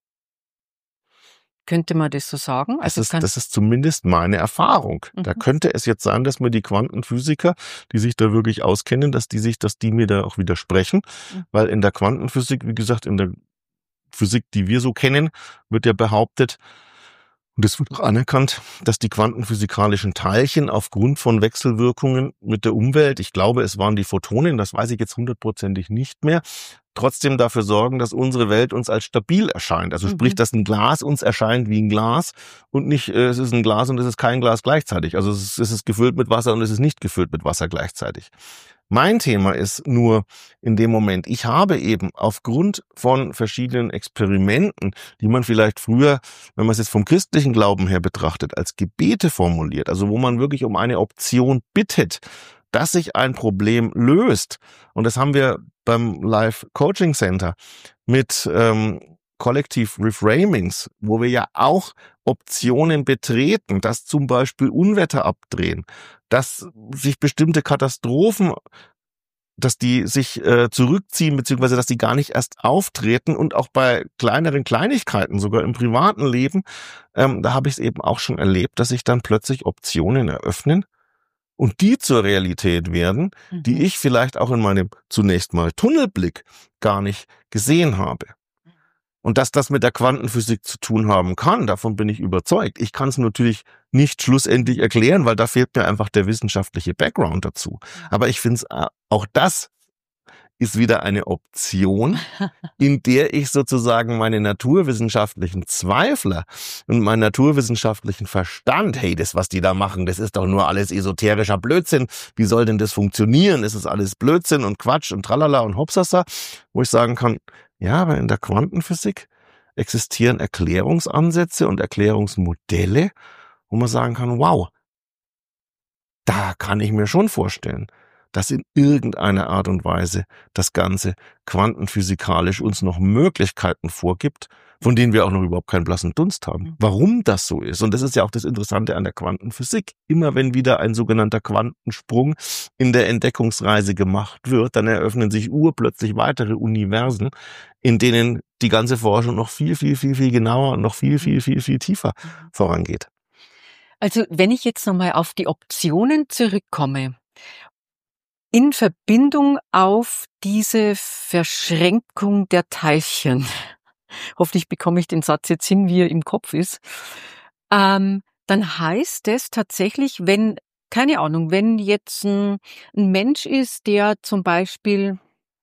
Könnte man das so sagen? Das, Also ist, kann, das ist zumindest meine Erfahrung. Mhm. Da könnte es jetzt sein, dass mir die Quantenphysiker, die sich da wirklich auskennen, dass die sich, dass die mir da auch widersprechen. Mhm. Weil in der Quantenphysik, wie gesagt, in der Physik, die wir so kennen, wird ja behauptet, und es wird auch anerkannt, dass die quantenphysikalischen Teilchen aufgrund von Wechselwirkungen mit der Umwelt, ich glaube, es waren die Photonen, das weiß ich jetzt hundertprozentig nicht mehr, trotzdem dafür sorgen, dass unsere Welt uns als stabil erscheint. Also Mhm. sprich, dass ein Glas uns erscheint wie ein Glas und nicht, äh, es ist ein Glas und es ist kein Glas gleichzeitig. Also es ist, es ist gefüllt mit Wasser und es ist nicht gefüllt mit Wasser gleichzeitig. Mein Thema ist nur in dem Moment, ich habe eben aufgrund von verschiedenen Experimenten, die man vielleicht früher, wenn man es jetzt vom christlichen Glauben her betrachtet, als Gebete formuliert, also wo man wirklich um eine Option bittet, dass sich ein Problem löst. Und das haben wir beim Live Coaching Center mit ähm, Collective Reframings, wo wir ja auch Optionen betreten, dass zum Beispiel Unwetter abdrehen, dass sich bestimmte Katastrophen, dass die sich äh, zurückziehen, beziehungsweise dass die gar nicht erst auftreten und auch bei kleineren Kleinigkeiten, sogar im privaten Leben, ähm, da habe ich es eben auch schon erlebt, dass sich dann plötzlich Optionen eröffnen und die zur Realität werden, Mhm. die ich vielleicht auch in meinem zunächst mal Tunnelblick gar nicht gesehen habe. Und dass das mit der Quantenphysik zu tun haben kann, davon bin ich überzeugt. Ich kann es natürlich nicht schlussendlich erklären, weil da fehlt mir einfach der wissenschaftliche Background dazu. Aber ich finde es, auch das ist wieder eine Option, in der ich sozusagen meine naturwissenschaftlichen Zweifler und meinen naturwissenschaftlichen Verstand, hey, das, was die da machen, das ist doch nur alles esoterischer Blödsinn. Wie soll denn das funktionieren? Es ist alles Blödsinn und Quatsch und tralala und hopsasa, wo ich sagen kann, ja, aber in der Quantenphysik existieren Erklärungsansätze und Erklärungsmodelle, wo man sagen kann, wow, da kann ich mir schon vorstellen, dass in irgendeiner Art und Weise das Ganze quantenphysikalisch uns noch Möglichkeiten vorgibt, von denen wir auch noch überhaupt keinen blassen Dunst haben. Warum das so ist. Und das ist ja auch das Interessante an der Quantenphysik. Immer wenn wieder ein sogenannter Quantensprung in der Entdeckungsreise gemacht wird, dann eröffnen sich urplötzlich weitere Universen, in denen die ganze Forschung noch viel, viel, viel, viel genauer und noch viel, viel, viel, viel tiefer vorangeht. Also wenn ich jetzt nochmal auf die Optionen zurückkomme, in Verbindung auf diese Verschränkung der Teilchen, hoffentlich bekomme ich den Satz jetzt hin, wie er im Kopf ist, ähm, dann heißt es tatsächlich, wenn, keine Ahnung, wenn jetzt ein, ein Mensch ist, der zum Beispiel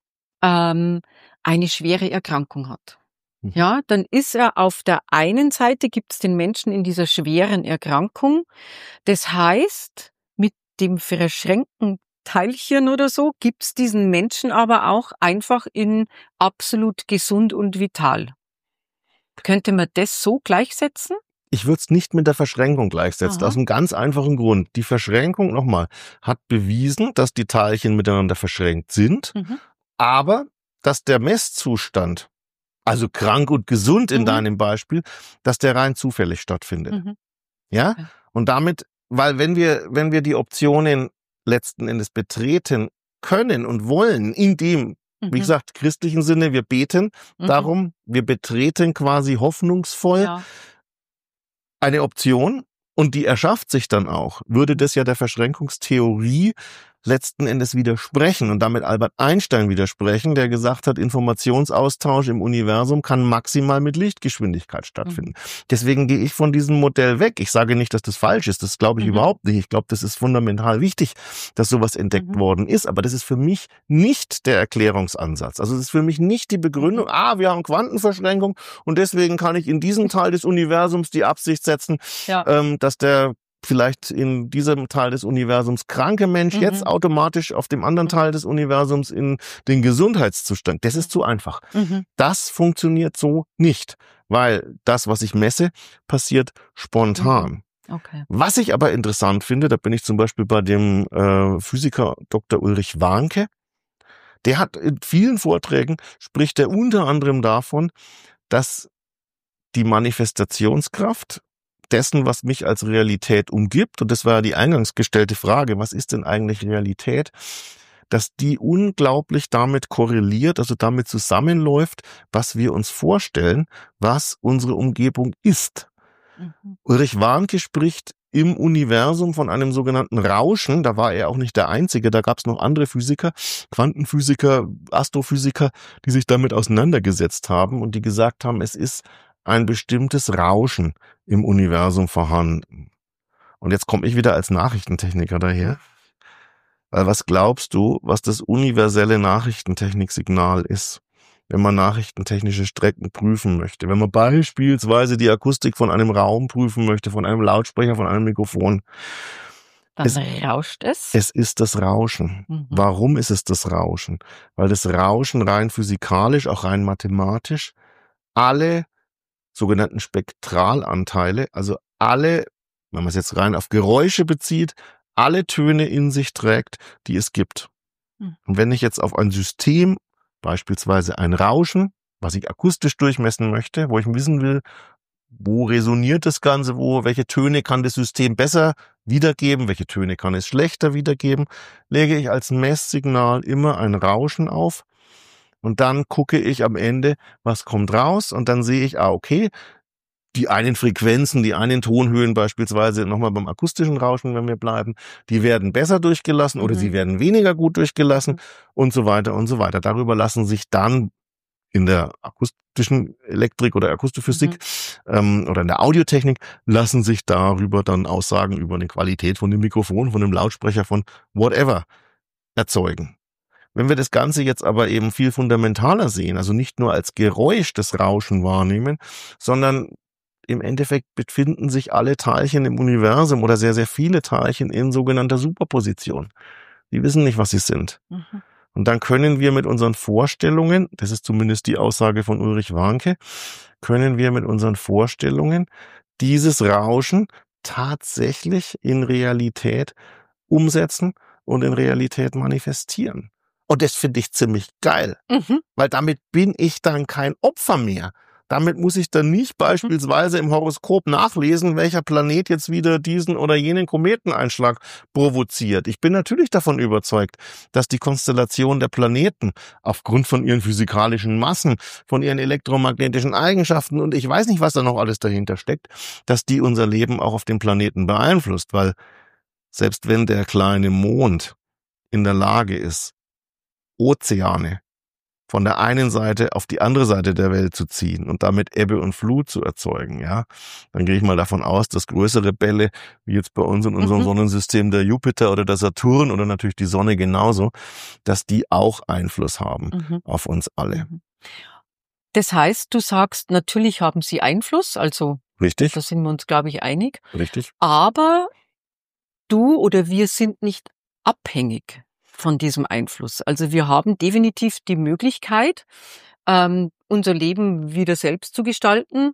ähm, eine schwere Erkrankung hat, Mhm. ja, dann ist er auf der einen Seite, gibt es den Menschen in dieser schweren Erkrankung, das heißt, mit dem verschränkten Teilchen oder so gibt's diesen Menschen aber auch einfach in absolut gesund und vital. Könnte man das so gleichsetzen? Ich würde es nicht mit der Verschränkung gleichsetzen, Aha. aus einem ganz einfachen Grund. Die Verschränkung, nochmal, hat bewiesen, dass die Teilchen miteinander verschränkt sind, Mhm. aber dass der Messzustand, also krank und gesund in Mhm. deinem Beispiel, dass der rein zufällig stattfindet. Mhm. Ja? Okay. Und damit, weil wenn wir, wenn wir die Optionen letzten Endes betreten können und wollen, in dem, Mhm. wie gesagt, christlichen Sinne, wir beten Mhm. darum, wir betreten quasi hoffnungsvoll Ja. eine Option und die erschafft sich dann auch, würde das ja der Verschränkungstheorie letzten Endes widersprechen und damit Albert Einstein widersprechen, der gesagt hat, Informationsaustausch im Universum kann maximal mit Lichtgeschwindigkeit stattfinden. Mhm. Deswegen gehe ich von diesem Modell weg. Ich sage nicht, dass das falsch ist, das glaube ich mhm. überhaupt nicht. Ich glaube, das ist fundamental wichtig, dass sowas entdeckt mhm. worden ist, aber das ist für mich nicht der Erklärungsansatz. Also es ist für mich nicht die Begründung, mhm. ah, wir haben Quantenverschränkung und deswegen kann ich in diesem Teil des Universums die Absicht setzen, ja. ähm, dass der vielleicht in diesem Teil des Universums kranke Mensch mhm. jetzt automatisch auf dem anderen Teil des Universums in den Gesundheitszustand. Das ist zu einfach. Mhm. Das funktioniert so nicht, weil das, was ich messe, passiert spontan. Mhm. Okay. Was ich aber interessant finde, da bin ich zum Beispiel bei dem äh, Physiker Doktor Ulrich Warnke, der hat in vielen Vorträgen, spricht er unter anderem davon, dass die Manifestationskraft dessen, was mich als Realität umgibt, und das war ja die eingangs gestellte Frage, was ist denn eigentlich Realität, dass die unglaublich damit korreliert, also damit zusammenläuft, was wir uns vorstellen, was unsere Umgebung ist. Mhm. Ulrich Warnke spricht im Universum von einem sogenannten Rauschen. Da war er auch nicht der Einzige, da gab es noch andere Physiker, Quantenphysiker, Astrophysiker, die sich damit auseinandergesetzt haben und die gesagt haben, es ist ein bestimmtes Rauschen im Universum vorhanden. Und jetzt komme ich wieder als Nachrichtentechniker daher. Weil was glaubst du, was das universelle Nachrichtentechniksignal ist, wenn man nachrichtentechnische Strecken prüfen möchte? Wenn man beispielsweise die Akustik von einem Raum prüfen möchte, von einem Lautsprecher, von einem Mikrofon. Dann es, rauscht es? Es ist das Rauschen. Mhm. Warum ist es das Rauschen? Weil das Rauschen rein physikalisch, auch rein mathematisch, alle sogenannten Spektralanteile, also alle, wenn man es jetzt rein auf Geräusche bezieht, alle Töne in sich trägt, die es gibt. Mhm. Und wenn ich jetzt auf ein System, beispielsweise ein Rauschen, was ich akustisch durchmessen möchte, wo ich wissen will, wo resoniert das Ganze, wo, welche Töne kann das System besser wiedergeben, welche Töne kann es schlechter wiedergeben, lege ich als Messsignal immer ein Rauschen auf und dann gucke ich am Ende, was kommt raus und dann sehe ich, ah, okay, die einen Frequenzen, die einen Tonhöhen beispielsweise, nochmal beim akustischen Rauschen, wenn wir bleiben, die werden besser durchgelassen oder mhm. sie werden weniger gut durchgelassen mhm. und so weiter und so weiter. Darüber lassen sich dann in der akustischen Elektrik oder Akustikphysik mhm. ähm, oder in der Audiotechnik lassen sich darüber dann Aussagen über eine Qualität von dem Mikrofon, von dem Lautsprecher, von whatever erzeugen. Wenn wir das Ganze jetzt aber eben viel fundamentaler sehen, also nicht nur als Geräusch das Rauschen wahrnehmen, sondern im Endeffekt befinden sich alle Teilchen im Universum oder sehr, sehr viele Teilchen in sogenannter Superposition. Die wissen nicht, was sie sind. Mhm. Und dann können wir mit unseren Vorstellungen, das ist zumindest die Aussage von Ulrich Warnke, können wir mit unseren Vorstellungen dieses Rauschen tatsächlich in Realität umsetzen und in Realität manifestieren. Und das finde ich ziemlich geil, mhm. weil damit bin ich dann kein Opfer mehr. Damit muss ich dann nicht beispielsweise im Horoskop nachlesen, welcher Planet jetzt wieder diesen oder jenen Kometeneinschlag provoziert. Ich bin natürlich davon überzeugt, dass die Konstellation der Planeten aufgrund von ihren physikalischen Massen, von ihren elektromagnetischen Eigenschaften und ich weiß nicht, was da noch alles dahinter steckt, dass die unser Leben auch auf dem Planeten beeinflusst. Weil selbst wenn der kleine Mond in der Lage ist, Ozeane von der einen Seite auf die andere Seite der Welt zu ziehen und damit Ebbe und Flut zu erzeugen, ja, dann gehe ich mal davon aus, dass größere Bälle, wie jetzt bei uns in unserem mhm. Sonnensystem der Jupiter oder der Saturn oder natürlich die Sonne genauso, dass die auch Einfluss haben mhm. auf uns alle. Das heißt, du sagst, natürlich haben sie Einfluss, also richtig. Da sind wir uns, glaube ich, einig. Richtig. Aber du oder wir sind nicht abhängig von diesem Einfluss. Also wir haben definitiv die Möglichkeit, ähm, unser Leben wieder selbst zu gestalten,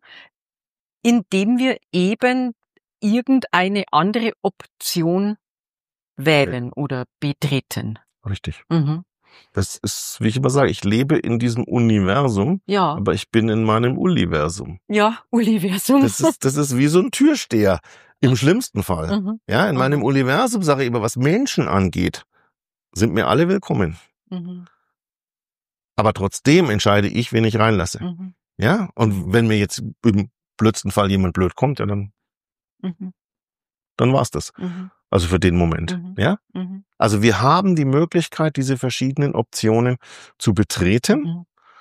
indem wir eben irgendeine andere Option wählen okay. oder betreten. Richtig. Mhm. Das ist, wie ich immer sage, ich lebe in diesem Universum, ja. aber ich bin in meinem Universum. Ja, Universum. Das ist, das ist wie so ein Türsteher, im schlimmsten Fall. Mhm. Ja, in mhm. meinem Universum sage ich immer, was Menschen angeht, sind mir alle willkommen. Mhm. Aber trotzdem entscheide ich, wen ich reinlasse. Mhm. Ja, und wenn mir jetzt im blödsten Fall jemand blöd kommt, ja, dann, mhm. dann war's das. Mhm. Also für den Moment, mhm. ja. Mhm. Also wir haben die Möglichkeit, diese verschiedenen Optionen zu betreten. Mhm.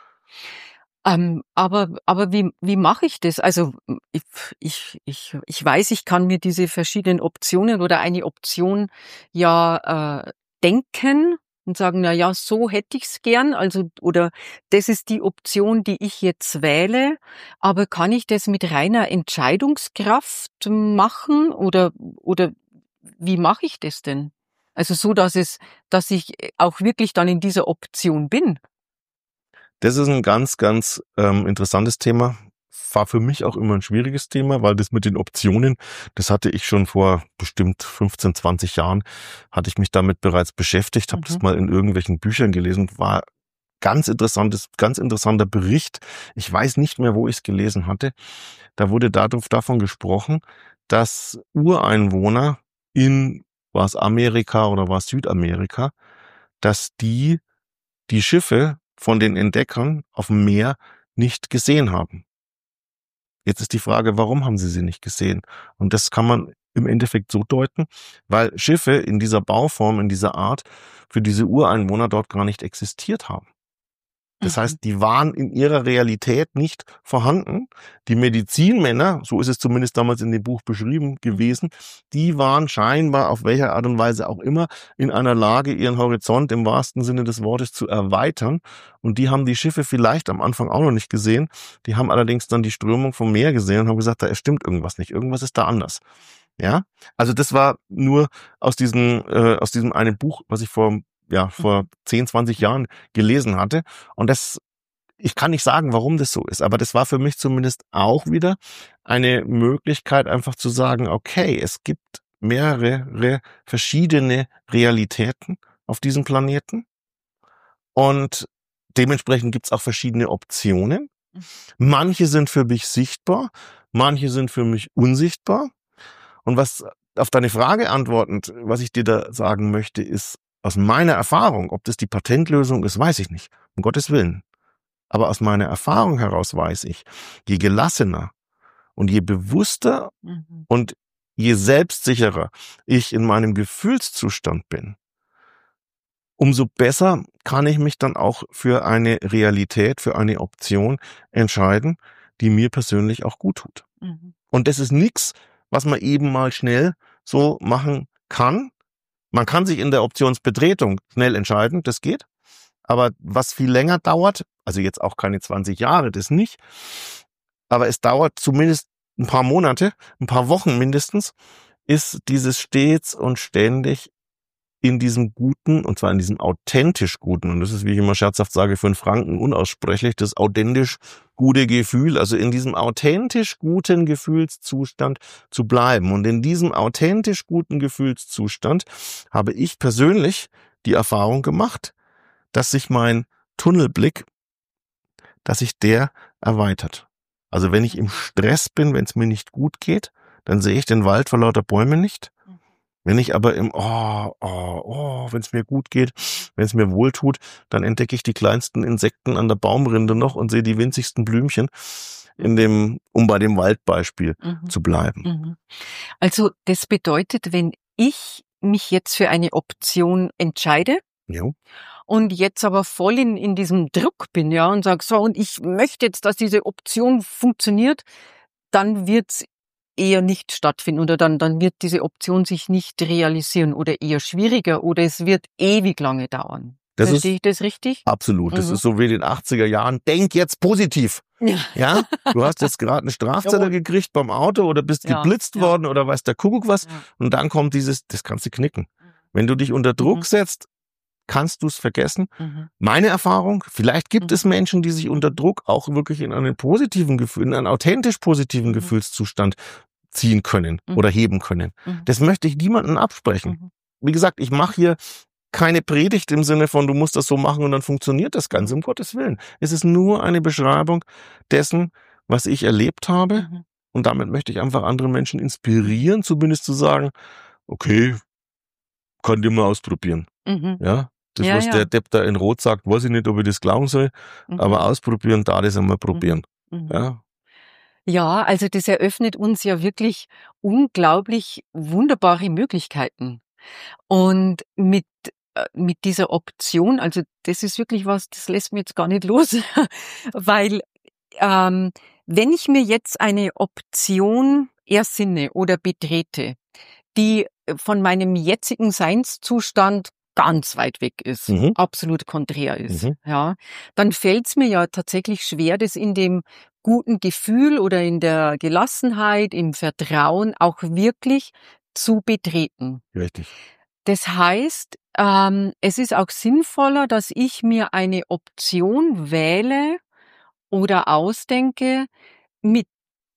Ähm, aber aber wie wie mache ich das? Also ich, ich ich ich weiß, ich kann mir diese verschiedenen Optionen oder eine Option ja äh, denken und sagen, na ja, so hätte ich's gern, also oder das ist die Option, die ich jetzt wähle, aber kann ich das mit reiner Entscheidungskraft machen oder oder wie mache ich das denn? Also so, dass es dass ich auch wirklich dann in dieser Option bin. Das ist ein ganz, ganz ähm, interessantes Thema. War für mich auch immer ein schwieriges Thema, weil das mit den Optionen, das hatte ich schon vor bestimmt fünfzehn, zwanzig Jahren, hatte ich mich damit bereits beschäftigt, habe mhm. das mal in irgendwelchen Büchern gelesen, war ganz interessantes, ganz interessanter Bericht. Ich weiß nicht mehr, wo ich es gelesen hatte. Da wurde dadurch, davon gesprochen, dass Ureinwohner in, war es Amerika oder war es Südamerika, dass die die Schiffe von den Entdeckern auf dem Meer nicht gesehen haben. Jetzt ist die Frage, warum haben sie sie nicht gesehen? Und das kann man im Endeffekt so deuten, weil Schiffe in dieser Bauform, in dieser Art für diese Ureinwohner dort gar nicht existiert haben. Das Mhm. heißt, die waren in ihrer Realität nicht vorhanden. Die Medizinmänner, so ist es zumindest damals in dem Buch beschrieben gewesen, die waren scheinbar auf welche Art und Weise auch immer in einer Lage, ihren Horizont im wahrsten Sinne des Wortes zu erweitern. Und die haben die Schiffe vielleicht am Anfang auch noch nicht gesehen. Die haben allerdings dann die Strömung vom Meer gesehen und haben gesagt, da stimmt irgendwas nicht. Irgendwas ist da anders. Ja, also das war nur aus diesem, äh, aus diesem einen Buch, was ich vor ja, vor zehn, zwanzig Jahren gelesen hatte. Und das, ich kann nicht sagen, warum das so ist, aber das war für mich zumindest auch wieder eine Möglichkeit, einfach zu sagen, okay, es gibt mehrere verschiedene Realitäten auf diesem Planeten und dementsprechend gibt es auch verschiedene Optionen. Manche sind für mich sichtbar, manche sind für mich unsichtbar. Und was auf deine Frage antwortend, was ich dir da sagen möchte, ist, aus meiner Erfahrung, ob das die Patentlösung ist, weiß ich nicht, um Gottes Willen. Aber aus meiner Erfahrung heraus weiß ich, je gelassener und je bewusster Mhm. und je selbstsicherer ich in meinem Gefühlszustand bin, umso besser kann ich mich dann auch für eine Realität, für eine Option entscheiden, die mir persönlich auch gut tut. Mhm. Und das ist nichts, was man eben mal schnell so machen kann. Man kann sich in der Optionsbetretung schnell entscheiden, das geht. Aber was viel länger dauert, also jetzt auch keine zwanzig Jahre, das nicht, aber es dauert zumindest ein paar Monate, ein paar Wochen mindestens, ist dieses stets und ständig in diesem guten, und zwar in diesem authentisch guten, und das ist, wie ich immer scherzhaft sage, für einen Franken unaussprechlich, das authentisch gute Gefühl, also in diesem authentisch guten Gefühlszustand zu bleiben. Und in diesem authentisch guten Gefühlszustand habe ich persönlich die Erfahrung gemacht, dass sich mein Tunnelblick, dass sich der erweitert. Also wenn ich im Stress bin, wenn es mir nicht gut geht, dann sehe ich den Wald vor lauter Bäumen nicht. Wenn ich aber im, oh, oh, oh, wenn es mir gut geht, wenn es mir wohltut, dann entdecke ich die kleinsten Insekten an der Baumrinde noch und sehe die winzigsten Blümchen, in dem, um bei dem Waldbeispiel Mhm. zu bleiben. Mhm. Also das bedeutet, wenn ich mich jetzt für eine Option entscheide Ja. und jetzt aber voll in, in diesem Druck bin, ja, und sage, so, und ich möchte jetzt, dass diese Option funktioniert, dann wird's eher nicht stattfinden oder dann, dann wird diese Option sich nicht realisieren oder eher schwieriger oder es wird ewig lange dauern. Das Verstehe ist ich das richtig? absolut. Das Mhm. ist so wie in den achtziger Jahren. Denk jetzt positiv. Ja. Ja, du hast jetzt gerade einen Strafzettel Jawohl. gekriegt beim Auto oder bist Ja, geblitzt ja. worden oder weiß der Kuckuck was. Ja. Und dann kommt dieses, das kannst du knicken. Wenn du dich unter Druck Mhm. setzt, kannst du es vergessen. Mhm. Meine Erfahrung, vielleicht gibt Mhm. es Menschen, die sich unter Druck auch wirklich in einen positiven Gefühl, in einen authentisch positiven Mhm. Gefühlszustand ziehen können Mhm. oder heben können. Mhm. Das möchte ich niemandem absprechen. Mhm. Wie gesagt, ich mache hier keine Predigt im Sinne von, du musst das so machen und dann funktioniert das Ganze, um Gottes Willen. Es ist nur eine Beschreibung dessen, was ich erlebt habe. Mhm. Und damit möchte ich einfach andere Menschen inspirieren, zumindest zu sagen, okay, könnt ihr mal ausprobieren. Mhm. Ja, das, Ja, was ja. der Depp da in Rot sagt, weiß ich nicht, ob ich das glauben soll, Mhm. aber ausprobieren, da das einmal probieren. Mhm. Ja, Ja, also das eröffnet uns ja wirklich unglaublich wunderbare Möglichkeiten. Und mit, äh, mit dieser Option, also das ist wirklich was, das lässt mich jetzt gar nicht los, weil ähm, wenn ich mir jetzt eine Option ersinne oder betrete, die von meinem jetzigen Seinszustand ganz weit weg ist, Mhm. absolut konträr ist, Mhm. ja, dann fällt es mir ja tatsächlich schwer, das in dem guten Gefühl oder in der Gelassenheit, im Vertrauen auch wirklich zu betreten. richtig. Das heißt, ähm, es ist auch sinnvoller, dass ich mir eine Option wähle oder ausdenke, mit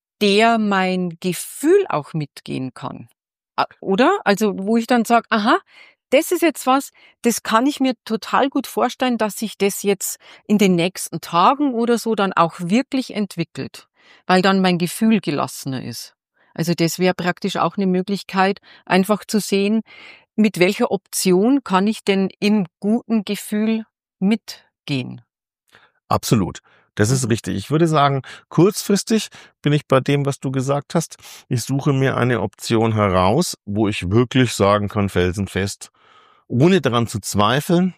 der mein Gefühl auch mitgehen kann. A- Oder? Also wo ich dann sage, aha, das ist jetzt was, das kann ich mir total gut vorstellen, dass sich das jetzt in den nächsten Tagen oder so dann auch wirklich entwickelt, weil dann mein Gefühl gelassener ist. Also das wäre praktisch auch eine Möglichkeit, einfach zu sehen, mit welcher Option kann ich denn im guten Gefühl mitgehen. Absolut. Das ist Mhm. richtig. Ich würde sagen, kurzfristig bin ich bei dem, was du gesagt hast. Ich suche mir eine Option heraus, wo ich wirklich sagen kann, felsenfest, ohne daran zu zweifeln,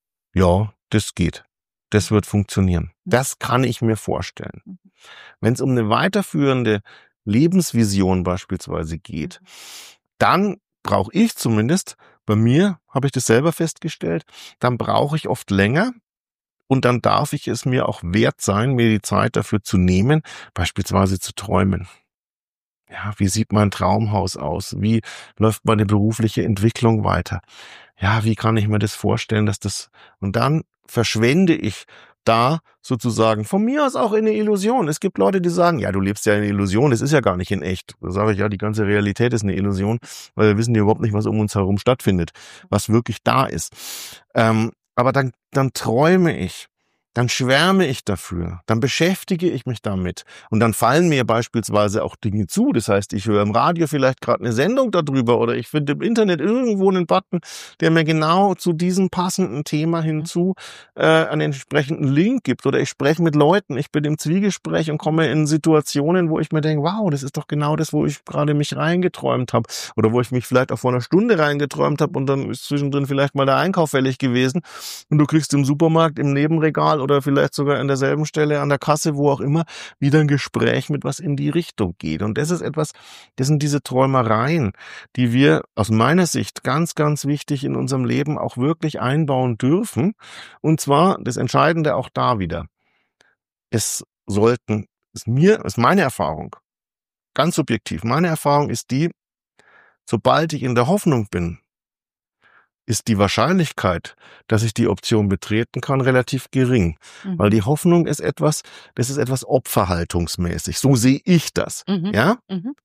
ja, das geht. Das wird funktionieren. Das kann ich mir vorstellen. Wenn es um eine weiterführende Lebensvision beispielsweise geht, dann brauche ich zumindest, bei mir habe ich das selber festgestellt, dann brauche ich oft länger. Und dann darf ich es mir auch wert sein, mir die Zeit dafür zu nehmen, beispielsweise zu träumen. Ja, wie sieht mein Traumhaus aus? Wie läuft meine berufliche Entwicklung weiter? Ja, wie kann ich mir das vorstellen, dass das... Und dann verschwende ich da sozusagen von mir aus auch in eine Illusion. Es gibt Leute, die sagen, ja, du lebst ja in einer Illusion, das ist ja gar nicht in echt. Da sage ich, ja, die ganze Realität ist eine Illusion, weil wir wissen ja überhaupt nicht, was um uns herum stattfindet, was wirklich da ist. Ähm, Aber dann, dann träume ich, dann schwärme ich dafür, dann beschäftige ich mich damit und dann fallen mir beispielsweise auch Dinge zu. Das heißt, ich höre im Radio vielleicht gerade eine Sendung darüber oder ich finde im Internet irgendwo einen Button, der mir genau zu diesem passenden Thema hinzu äh, einen entsprechenden Link gibt. Oder ich spreche mit Leuten, ich bin im Zwiegespräch und komme in Situationen, wo ich mir denke, wow, das ist doch genau das, wo ich gerade mich reingeträumt habe. Oder wo ich mich vielleicht auch vor einer Stunde reingeträumt habe und dann ist zwischendrin vielleicht mal der Einkauf fällig gewesen und du kriegst im Supermarkt, im Nebenregal oder vielleicht sogar an derselben Stelle an der Kasse, wo auch immer, wieder ein Gespräch mit was in die Richtung geht. Und das ist etwas, das sind diese Träumereien, die wir aus meiner Sicht ganz, ganz wichtig in unserem Leben auch wirklich einbauen dürfen. Und zwar das Entscheidende auch da wieder. Es sollten, ist mir, ist meine Erfahrung, ganz subjektiv, meine Erfahrung ist die, sobald ich in der Hoffnung bin, ist die Wahrscheinlichkeit, dass ich die Option betreten kann, relativ gering. Mhm. Weil die Hoffnung ist etwas, das ist etwas opferhaltungsmäßig. So sehe ich das. Mhm. Ja? Mhm.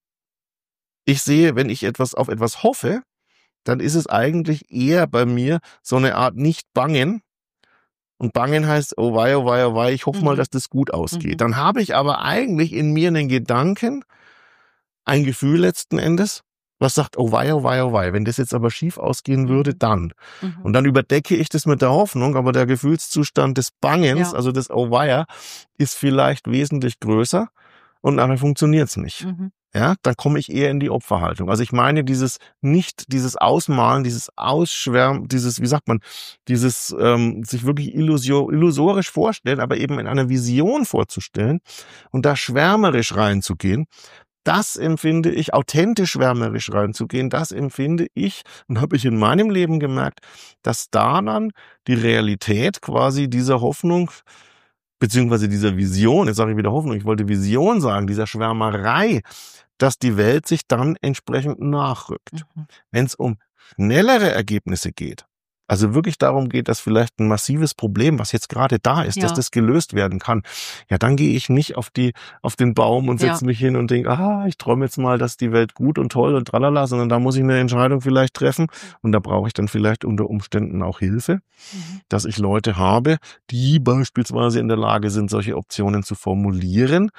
Ich sehe, wenn ich etwas auf etwas hoffe, dann ist es eigentlich eher bei mir so eine Art Nicht-Bangen. Und Bangen heißt, oh wei, oh wei, oh wei, ich hoffe mhm. mal, dass das gut ausgeht. Mhm. Dann habe ich aber eigentlich in mir einen Gedanken, ein Gefühl letzten Endes, was sagt, oh wei, oh wei, oh wei, wenn das jetzt aber schief ausgehen würde, dann. Mhm. Und dann überdecke ich das mit der Hoffnung, aber der Gefühlszustand des Bangens, ja. also des oh weier, ist vielleicht wesentlich größer und nachher funktioniert es nicht. Mhm. Ja, dann komme ich eher in die Opferhaltung. Also ich meine dieses nicht, dieses Ausmalen, dieses Ausschwärmen, dieses, wie sagt man, dieses ähm, sich wirklich illusor, illusorisch vorstellen, aber eben in einer Vision vorzustellen und da schwärmerisch reinzugehen. Das empfinde ich, authentisch schwärmerisch reinzugehen, das empfinde ich und habe ich in meinem Leben gemerkt, dass da dann die Realität quasi dieser Hoffnung, beziehungsweise dieser Vision, jetzt sage ich wieder Hoffnung, ich wollte Vision sagen, dieser Schwärmerei, dass die Welt sich dann entsprechend nachrückt. Mhm. Wenn es um schnellere Ergebnisse geht, also wirklich darum geht, dass vielleicht ein massives Problem, was jetzt gerade da ist, ja. dass das gelöst werden kann, ja, dann gehe ich nicht auf die auf den Baum und setze ja. mich hin und denke, ah, ich träume jetzt mal, dass die Welt gut und toll und tralala, sondern da muss ich eine Entscheidung vielleicht treffen und da brauche ich dann vielleicht unter Umständen auch Hilfe, mhm. dass ich Leute habe, die beispielsweise in der Lage sind, solche Optionen zu formulieren,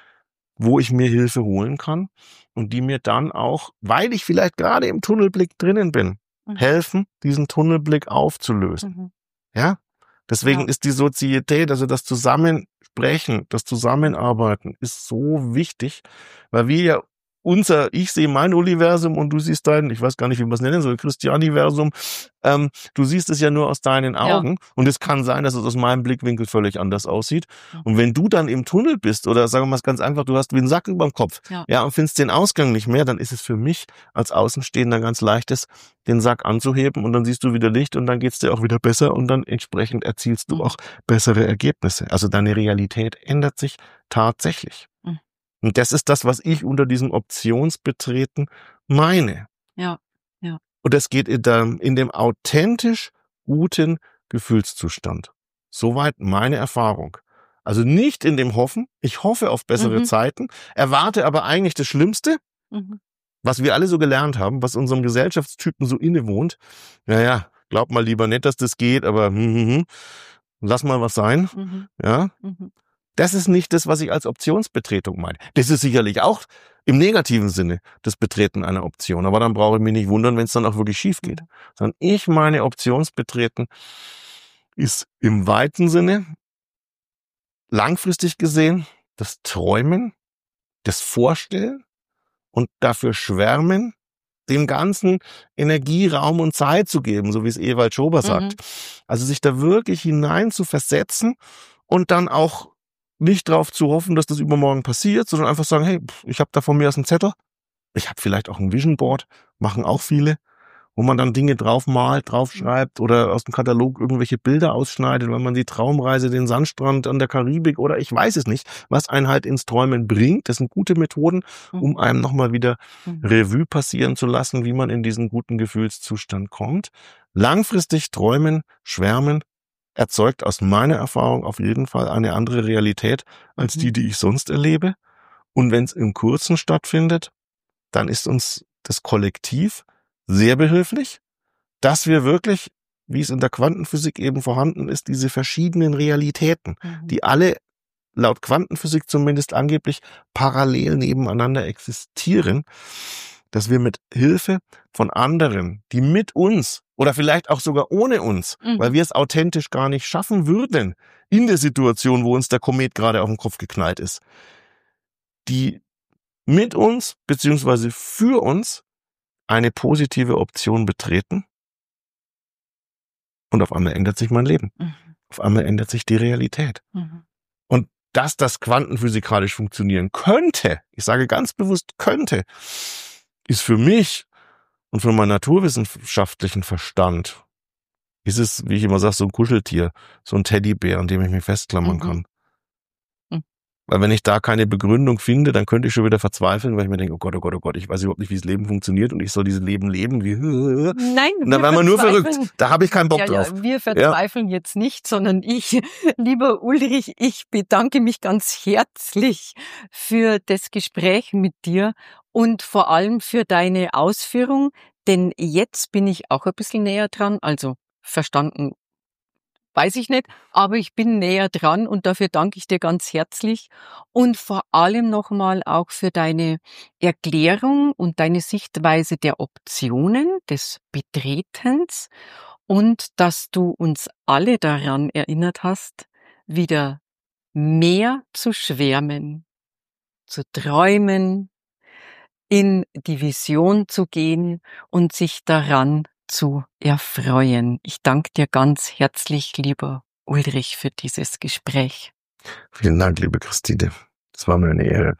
wo ich mir Hilfe holen kann und die mir dann auch, weil ich vielleicht gerade im Tunnelblick drinnen bin, helfen, diesen Tunnelblick aufzulösen. Mhm. Ja? Deswegen ja. ist die Sozietät, also das Zusammensprechen, das Zusammenarbeiten ist so wichtig, weil wir ja unser, ich sehe mein Universum und du siehst dein, ich weiß gar nicht, wie man es nennen soll, Christianiversum, ähm, du siehst es ja nur aus deinen Augen ja. und es kann sein, dass es aus meinem Blickwinkel völlig anders aussieht. Mhm. Und wenn du dann im Tunnel bist oder sagen wir mal ganz einfach, du hast wie einen Sack über dem Kopf ja. ja, und findest den Ausgang nicht mehr, dann ist es für mich als Außenstehender ganz leichtes, den Sack anzuheben und dann siehst du wieder Licht und dann geht's dir auch wieder besser und dann entsprechend erzielst du mhm. auch bessere Ergebnisse. Also deine Realität ändert sich tatsächlich. Mhm. Und das ist das, was ich unter diesem Optionsbetreten meine. Ja, ja. Und das geht in dem, in dem authentisch guten Gefühlszustand. Soweit meine Erfahrung. Also nicht in dem Hoffen, ich hoffe auf bessere mhm. Zeiten, erwarte aber eigentlich das Schlimmste, mhm. was wir alle so gelernt haben, was unserem Gesellschaftstypen so innewohnt, naja, glaub mal lieber nicht, dass das geht, aber hm, hm, hm, lass mal was sein, Mhm. ja. Mhm. Das ist nicht das, was ich als Optionsbetretung meine. Das ist sicherlich auch im negativen Sinne das Betreten einer Option. Aber dann brauche ich mich nicht wundern, wenn es dann auch wirklich schief geht. Mhm. Sondern ich meine, Optionsbetreten ist im weiten Sinne, langfristig gesehen, das Träumen, das Vorstellen und dafür schwärmen, dem Ganzen Energie, Raum und Zeit zu geben, so wie es Ewald Schober sagt. Mhm. Also sich da wirklich hinein zu versetzen und dann auch nicht drauf zu hoffen, dass das übermorgen passiert, sondern einfach sagen, hey, ich habe da von mir aus einen Zettel, ich habe vielleicht auch ein Vision Board, machen auch viele, wo man dann Dinge drauf malt, draufschreibt oder aus dem Katalog irgendwelche Bilder ausschneidet, wenn man die Traumreise, den Sandstrand an der Karibik oder ich weiß es nicht, was einen halt ins Träumen bringt. Das sind gute Methoden, um einem nochmal wieder Mhm. Revue passieren zu lassen, wie man in diesen guten Gefühlszustand kommt. Langfristig träumen, schwärmen, erzeugt aus meiner Erfahrung auf jeden Fall eine andere Realität als Mhm. die, die ich sonst erlebe. Und wenn es im Kurzen stattfindet, dann ist uns das Kollektiv sehr behilflich, dass wir wirklich, wie es in der Quantenphysik eben vorhanden ist, diese verschiedenen Realitäten, Mhm. die alle laut Quantenphysik zumindest angeblich parallel nebeneinander existieren, dass wir mit Hilfe von anderen, die mit uns oder vielleicht auch sogar ohne uns, Mhm. weil wir es authentisch gar nicht schaffen würden, in der Situation, wo uns der Komet gerade auf den Kopf geknallt ist, die mit uns beziehungsweise für uns eine positive Option betreten und auf einmal ändert sich mein Leben. Mhm. Auf einmal ändert sich die Realität. Mhm. Und dass das quantenphysikalisch funktionieren könnte, ich sage ganz bewusst könnte, ist für mich und für meinen naturwissenschaftlichen Verstand, ist es, wie ich immer sage, so ein Kuscheltier, so ein Teddybär, an dem ich mich festklammern Mhm. kann. Mhm. Weil wenn ich da keine Begründung finde, dann könnte ich schon wieder verzweifeln, weil ich mir denke, oh Gott, oh Gott, oh Gott, ich weiß überhaupt nicht, wie das Leben funktioniert und ich soll dieses Leben leben. Wie Nein, und dann wir wäre man nur verzweifeln. verrückt. Da habe ich keinen Bock Ja, drauf. ja, wir verzweifeln jetzt nicht, sondern ich, lieber Ulrich, ich bedanke mich ganz herzlich für das Gespräch mit dir und vor allem für deine Ausführung, denn jetzt bin ich auch ein bisschen näher dran, also verstanden weiß ich nicht, aber ich bin näher dran und dafür danke ich dir ganz herzlich und vor allem nochmal auch für deine Erklärung und deine Sichtweise der Optionen, des Betretens und dass du uns alle daran erinnert hast, wieder mehr zu schwärmen, zu träumen, in die Vision zu gehen und sich daran zu erfreuen. Ich danke dir ganz herzlich, lieber Ulrich, für dieses Gespräch. Vielen Dank, liebe Christine. Das war mir eine Ehre.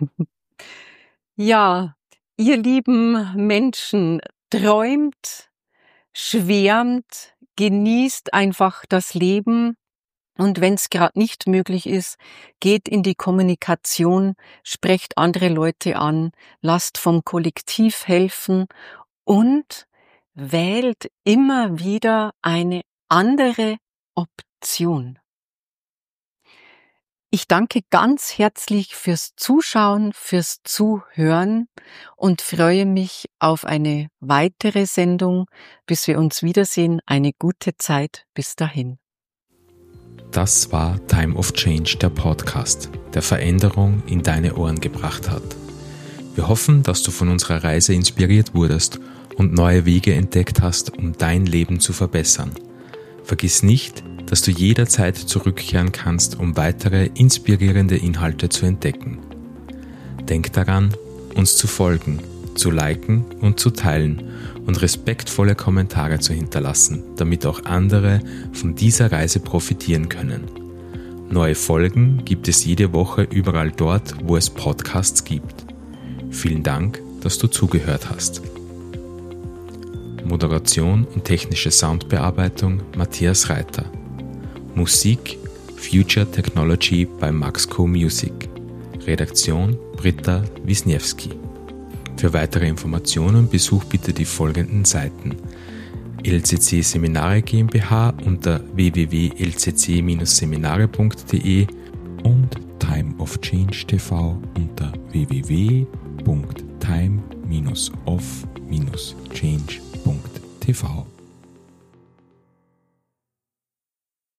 Ja, ihr lieben Menschen, träumt, schwärmt, genießt einfach das Leben. Und wenn es gerade nicht möglich ist, geht in die Kommunikation, sprecht andere Leute an, lasst vom Kollektiv helfen und wählt immer wieder eine andere Option. Ich danke ganz herzlich fürs Zuschauen, fürs Zuhören und freue mich auf eine weitere Sendung. Bis wir uns wiedersehen, eine gute Zeit. Bis dahin. Das war Time of Change, der Podcast, der Veränderung in deine Ohren gebracht hat. Wir hoffen, dass du von unserer Reise inspiriert wurdest und neue Wege entdeckt hast, um dein Leben zu verbessern. Vergiss nicht, dass du jederzeit zurückkehren kannst, um weitere inspirierende Inhalte zu entdecken. Denk daran, uns zu folgen, zu liken und zu teilen und respektvolle Kommentare zu hinterlassen, damit auch andere von dieser Reise profitieren können. Neue Folgen gibt es jede Woche überall dort, wo es Podcasts gibt. Vielen Dank, dass du zugehört hast. Moderation und technische Soundbearbeitung Matthias Reiter. Musik Future Technology bei Maxco Music. Redaktion Britta Wisniewski. Für weitere Informationen besuch bitte die folgenden Seiten: L C C Seminare GmbH unter w w w punkt l c c dash seminare punkt d e und Time of Change T V unter w w w punkt time dash off dash change punkt t v.